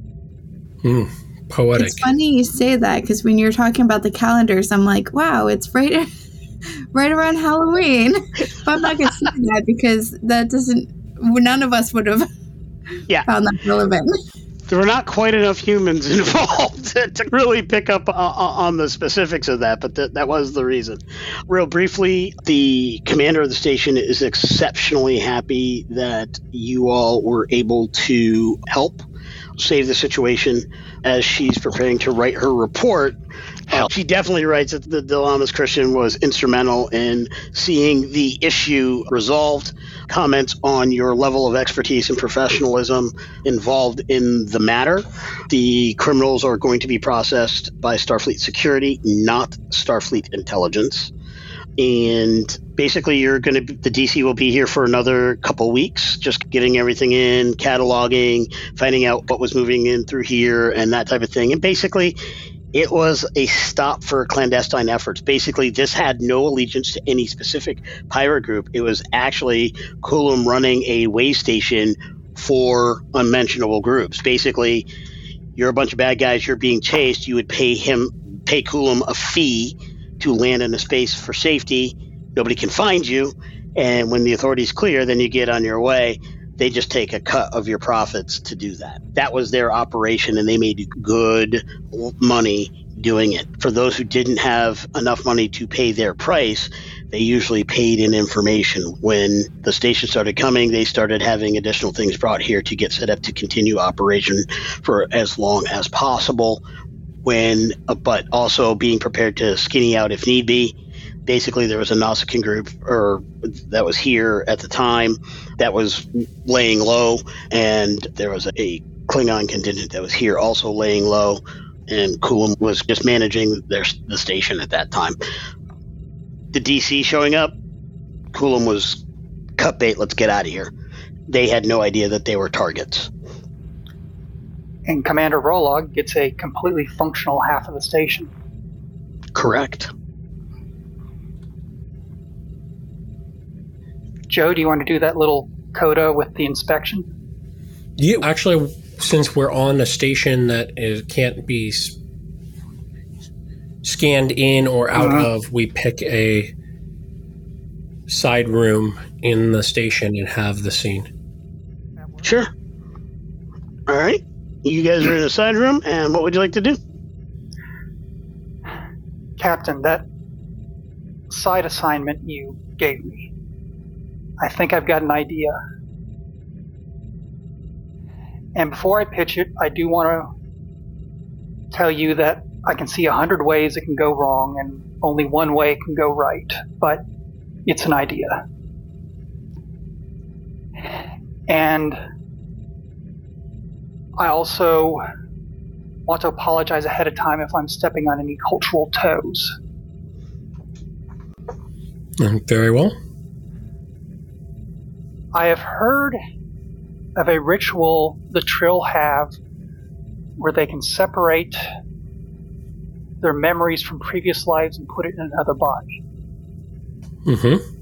Poetic. It's funny you say that, because when you're talking about the calendars, I'm like, wow, it's right around Halloween. But I'm not going to say that because none of us would have found that relevant. There were not quite enough humans involved to really pick up on the specifics of that, but that was the reason. Real briefly, the commander of the station is exceptionally happy that you all were able to help save the situation. As she's preparing to write her report, she definitely writes that the Dalamas Christian was instrumental in seeing the issue resolved, comments on your level of expertise and professionalism involved in the matter. The criminals are going to be processed by Starfleet Security, not Starfleet Intelligence. And basically the DC will be here for another couple weeks, just getting everything in, cataloging, finding out what was moving in through here and that type of thing. And basically it was a stop for clandestine efforts. Basically, this had no allegiance to any specific pirate group. It was actually Kulum running a way station for unmentionable groups. Basically, you're a bunch of bad guys, you're being chased, you would pay Kulum a fee to land in a space for safety. Nobody can find you, and when the authorities clear, then you get on your way. They just take a cut of your profits to do that. That was their operation, and they made good money doing it. For those who didn't have enough money to pay their price, they usually paid in information. When the station started coming, they started having additional things brought here to get set up to continue operation for as long as possible. But also being prepared to skinny out if need be. Basically, there was a Nausicaan group that was here at the time that was laying low, and there was a Klingon contingent that was here also laying low, and Kulum was just managing the station at that time. The DC showing up, Kulum was cut bait, let's get out of here. They had no idea that they were targets. And Commander Rolog gets a completely functional half of the station. Correct. Joe, do you want to do that little coda with the inspection? Yeah, actually, since we're on a station that can't be scanned in or out of, we pick a side room in the station and have the scene. Sure. All right. You guys are in a side room, and what would you like to do? Captain, that side assignment you gave me, I think I've got an idea. And before I pitch it, I do want to tell you that I can see 100 ways it can go wrong and only one way it can go right, but it's an idea. And I also want to apologize ahead of time if I'm stepping on any cultural toes. Very well. I have heard of a ritual the Trill have where they can separate their memories from previous lives and put it in another body. Mm-hmm.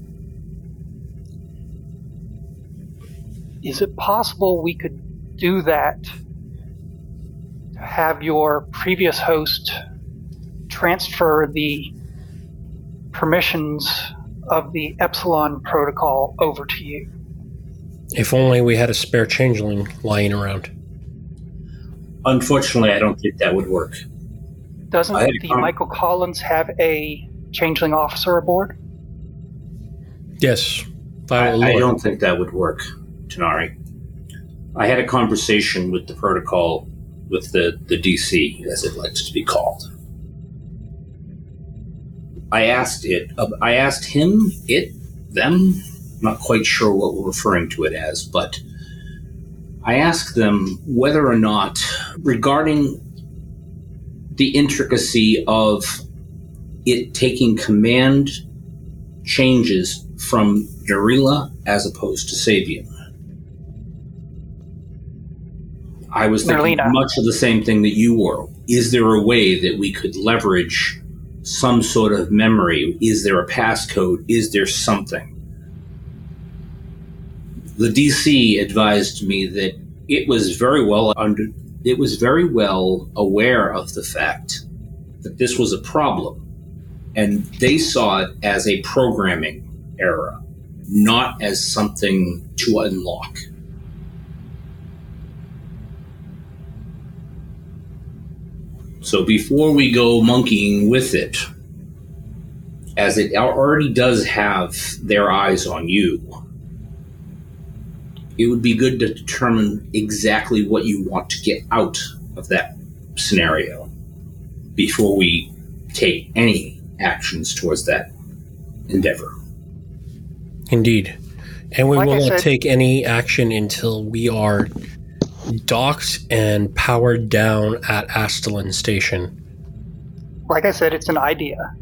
Is it possible we could do that to have your previous host transfer the permissions of the Epsilon protocol over to you? If only we had a spare changeling lying around. Unfortunately, I don't think that would work. Doesn't the Michael Collins have a changeling officer aboard? Yes. I don't think that would work, Tanari. I had a conversation with the protocol, with the DC, as it likes to be called. I asked him, them, not quite sure what we're referring to it as, but I asked them whether or not, regarding the intricacy of it taking command changes from Narila as opposed to Sabian. I was thinking much of the same thing that you were. Is there a way that we could leverage some sort of memory? Is there a passcode? Is there something? The DC advised me that it was very well aware of the fact that this was a problem, and they saw it as a programming error, not as something to unlock. So before we go monkeying with it, as it already does have their eyes on you, it would be good to determine exactly what you want to get out of that scenario before we take any actions towards that endeavor. Indeed. And we will not take any action until we are docked and powered down at Astalon Station. Like I said, it's an idea.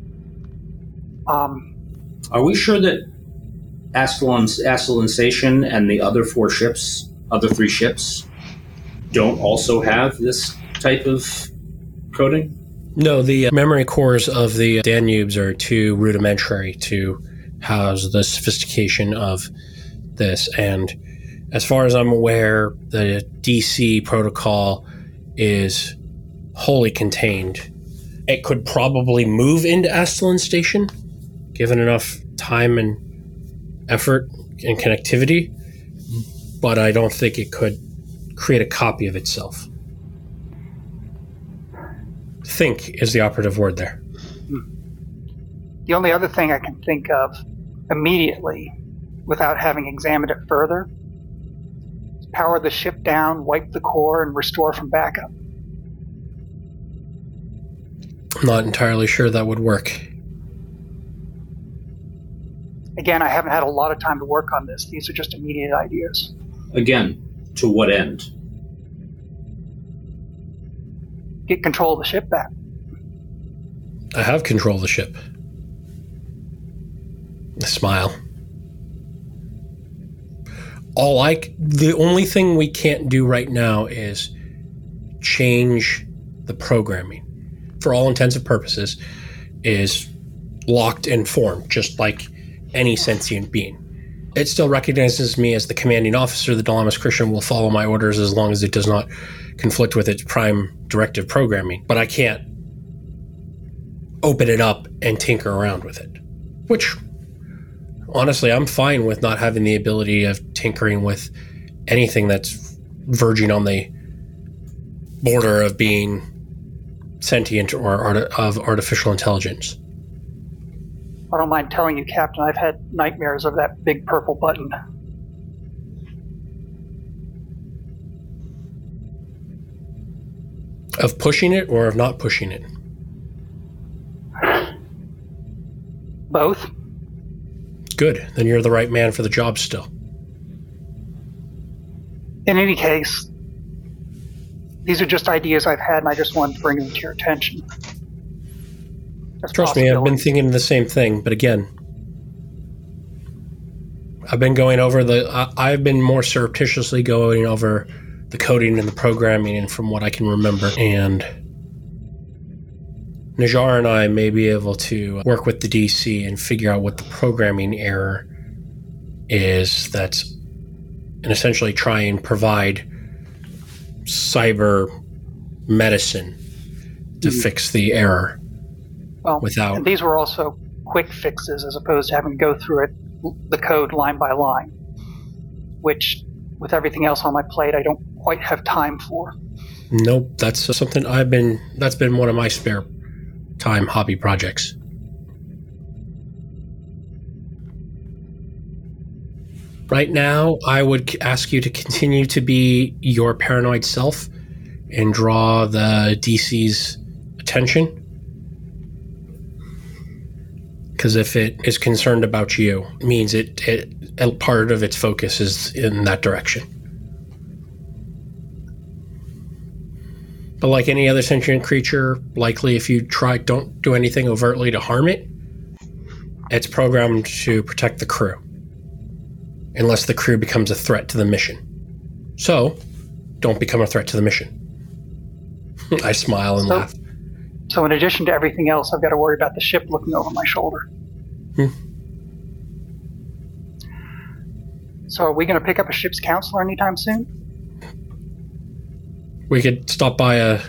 Are we sure that Astalon Station and the other other three ships, don't also have this type of coding? No, the memory cores of the Danubes are too rudimentary to house the sophistication of this. And as far as I'm aware, the DC protocol is wholly contained. It could probably move into Astalon Station, given enough time and effort and connectivity, but I don't think it could create a copy of itself. Think is the operative word there. The only other thing I can think of immediately, without having examined it further, is power the ship down, wipe the core, and restore from backup. I'm not entirely sure that would work. Again, I haven't had a lot of time to work on this. These are just immediate ideas. Again, to what end? Get control of the ship back. I have control of the ship. A smile. The only thing we can't do right now is change the programming. For all intents and purposes, is locked in form, just like any sentient being. It still recognizes me as the commanding officer. The Dalamis Christian will follow my orders as long as it does not conflict with its prime directive programming. But I can't open it up and tinker around with it. Which, honestly, I'm fine with not having the ability of tinkering with anything that's verging on the border of being sentient or of artificial intelligence. I don't mind telling you, Captain, I've had nightmares of that big purple button. Of pushing it or of not pushing it? Both. Good. Then you're the right man for the job still. In any case, these are just ideas I've had, and I just wanted to bring them to your attention. Trust me, I've been thinking the same thing, but again, I've been more surreptitiously going over the coding and the programming and from what I can remember, and Najjar and I may be able to work with the DC and figure out what the programming error is and essentially try and provide cyber medicine to fix the error. Well, without. And these were also quick fixes as opposed to having to go through the code line by line, which, with everything else on my plate, I don't quite have time for. Nope, that's something that's been one of my spare time hobby projects. Right now, I would ask you to continue to be your paranoid self and draw the DC's attention. Because if it is concerned about you, it means it part of its focus is in that direction. But like any other sentient creature, likely if you don't do anything overtly to harm it, it's programmed to protect the crew. Unless the crew becomes a threat to the mission. So, don't become a threat to the mission. I smile and laugh. So in addition to everything else, I've got to worry about the ship looking over my shoulder. So are we going to pick up a ship's counselor anytime soon? We could stop by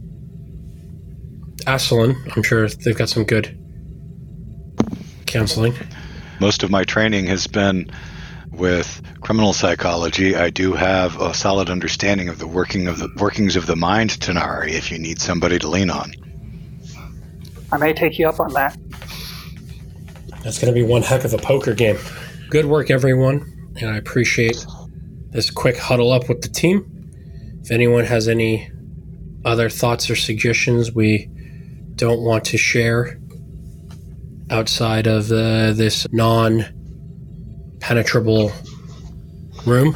Aslan. I'm sure they've got some good counseling. Most of my training has been with criminal psychology. I do have a solid understanding of the workings of the mind, Tanari, if you need somebody to lean on. I may take you up on that. That's going to be one heck of a poker game. Good work, everyone, and I appreciate this quick huddle up with the team. If anyone has any other thoughts or suggestions we don't want to share outside of this non-penetrable room?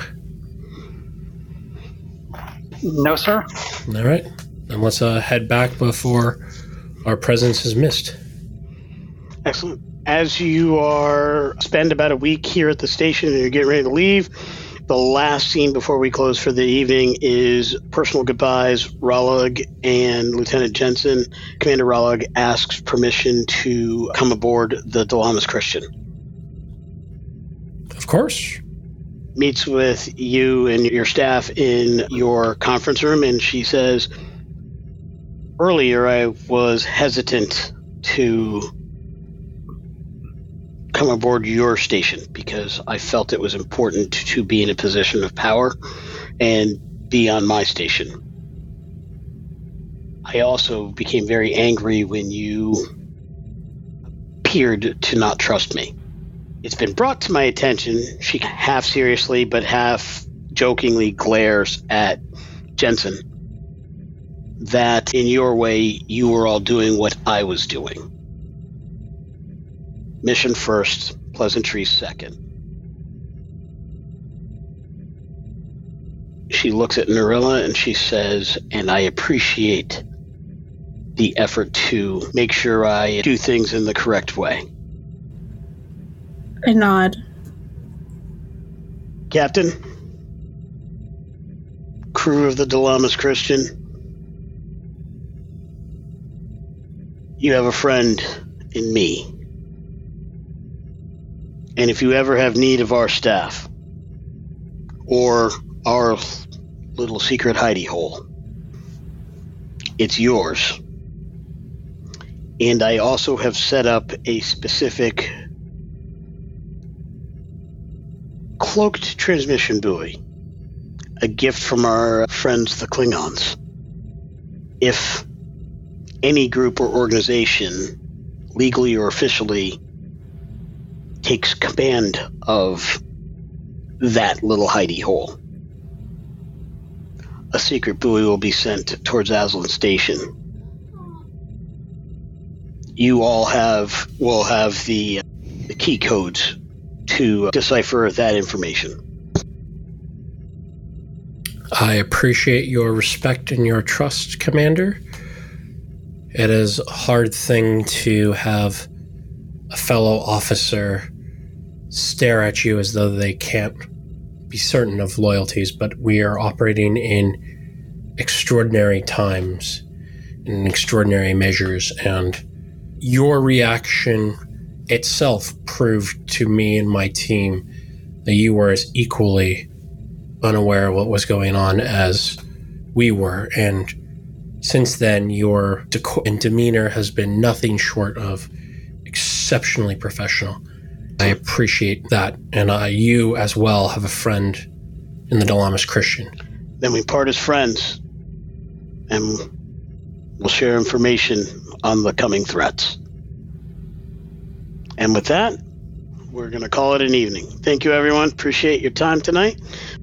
No, sir. All right. Then let's head back before our presence is missed. Excellent. As you spend about a week here at the station and you're getting ready to leave, the last scene before we close for the evening is personal goodbyes. Rolag and Lieutenant Jensen. Commander Rolag asks permission to come aboard the Dalamas Christian. Of course. Meets with you and your staff in your conference room, and she says, earlier I was hesitant to come aboard your station because I felt it was important to be in a position of power and be on my station. I also became very angry when you appeared to not trust me. It's been brought to my attention, she half seriously but half jokingly glares at Jensen, that in your way you were all doing what I was doing. Mission first, pleasantries second. She looks at Narilla and she says, and I appreciate the effort to make sure I do things in the correct way. I nod. Captain, crew of the Dalamas Christian, you have a friend in me. And if you ever have need of our staff, or our little secret hidey hole, it's yours. And I also have set up a specific cloaked transmission buoy, a gift from our friends the Klingons. If any group or organization, legally or officially, takes command of that little hidey hole, a secret buoy will be sent towards Aslan Station. You all will have the key codes to decipher that information. I appreciate your respect and your trust, Commander. It is a hard thing to have a fellow officer stare at you as though they can't be certain of loyalties, but we are operating in extraordinary times, in extraordinary measures, and your reaction itself proved to me and my team that you were as equally unaware of what was going on as we were. And since then, your demeanor has been nothing short of exceptionally professional. I appreciate that. And you as well have a friend in the Dalamis Christian. Then we part as friends, and we'll share information on the coming threats. And with that, we're going to call it an evening. Thank you, everyone. Appreciate your time tonight.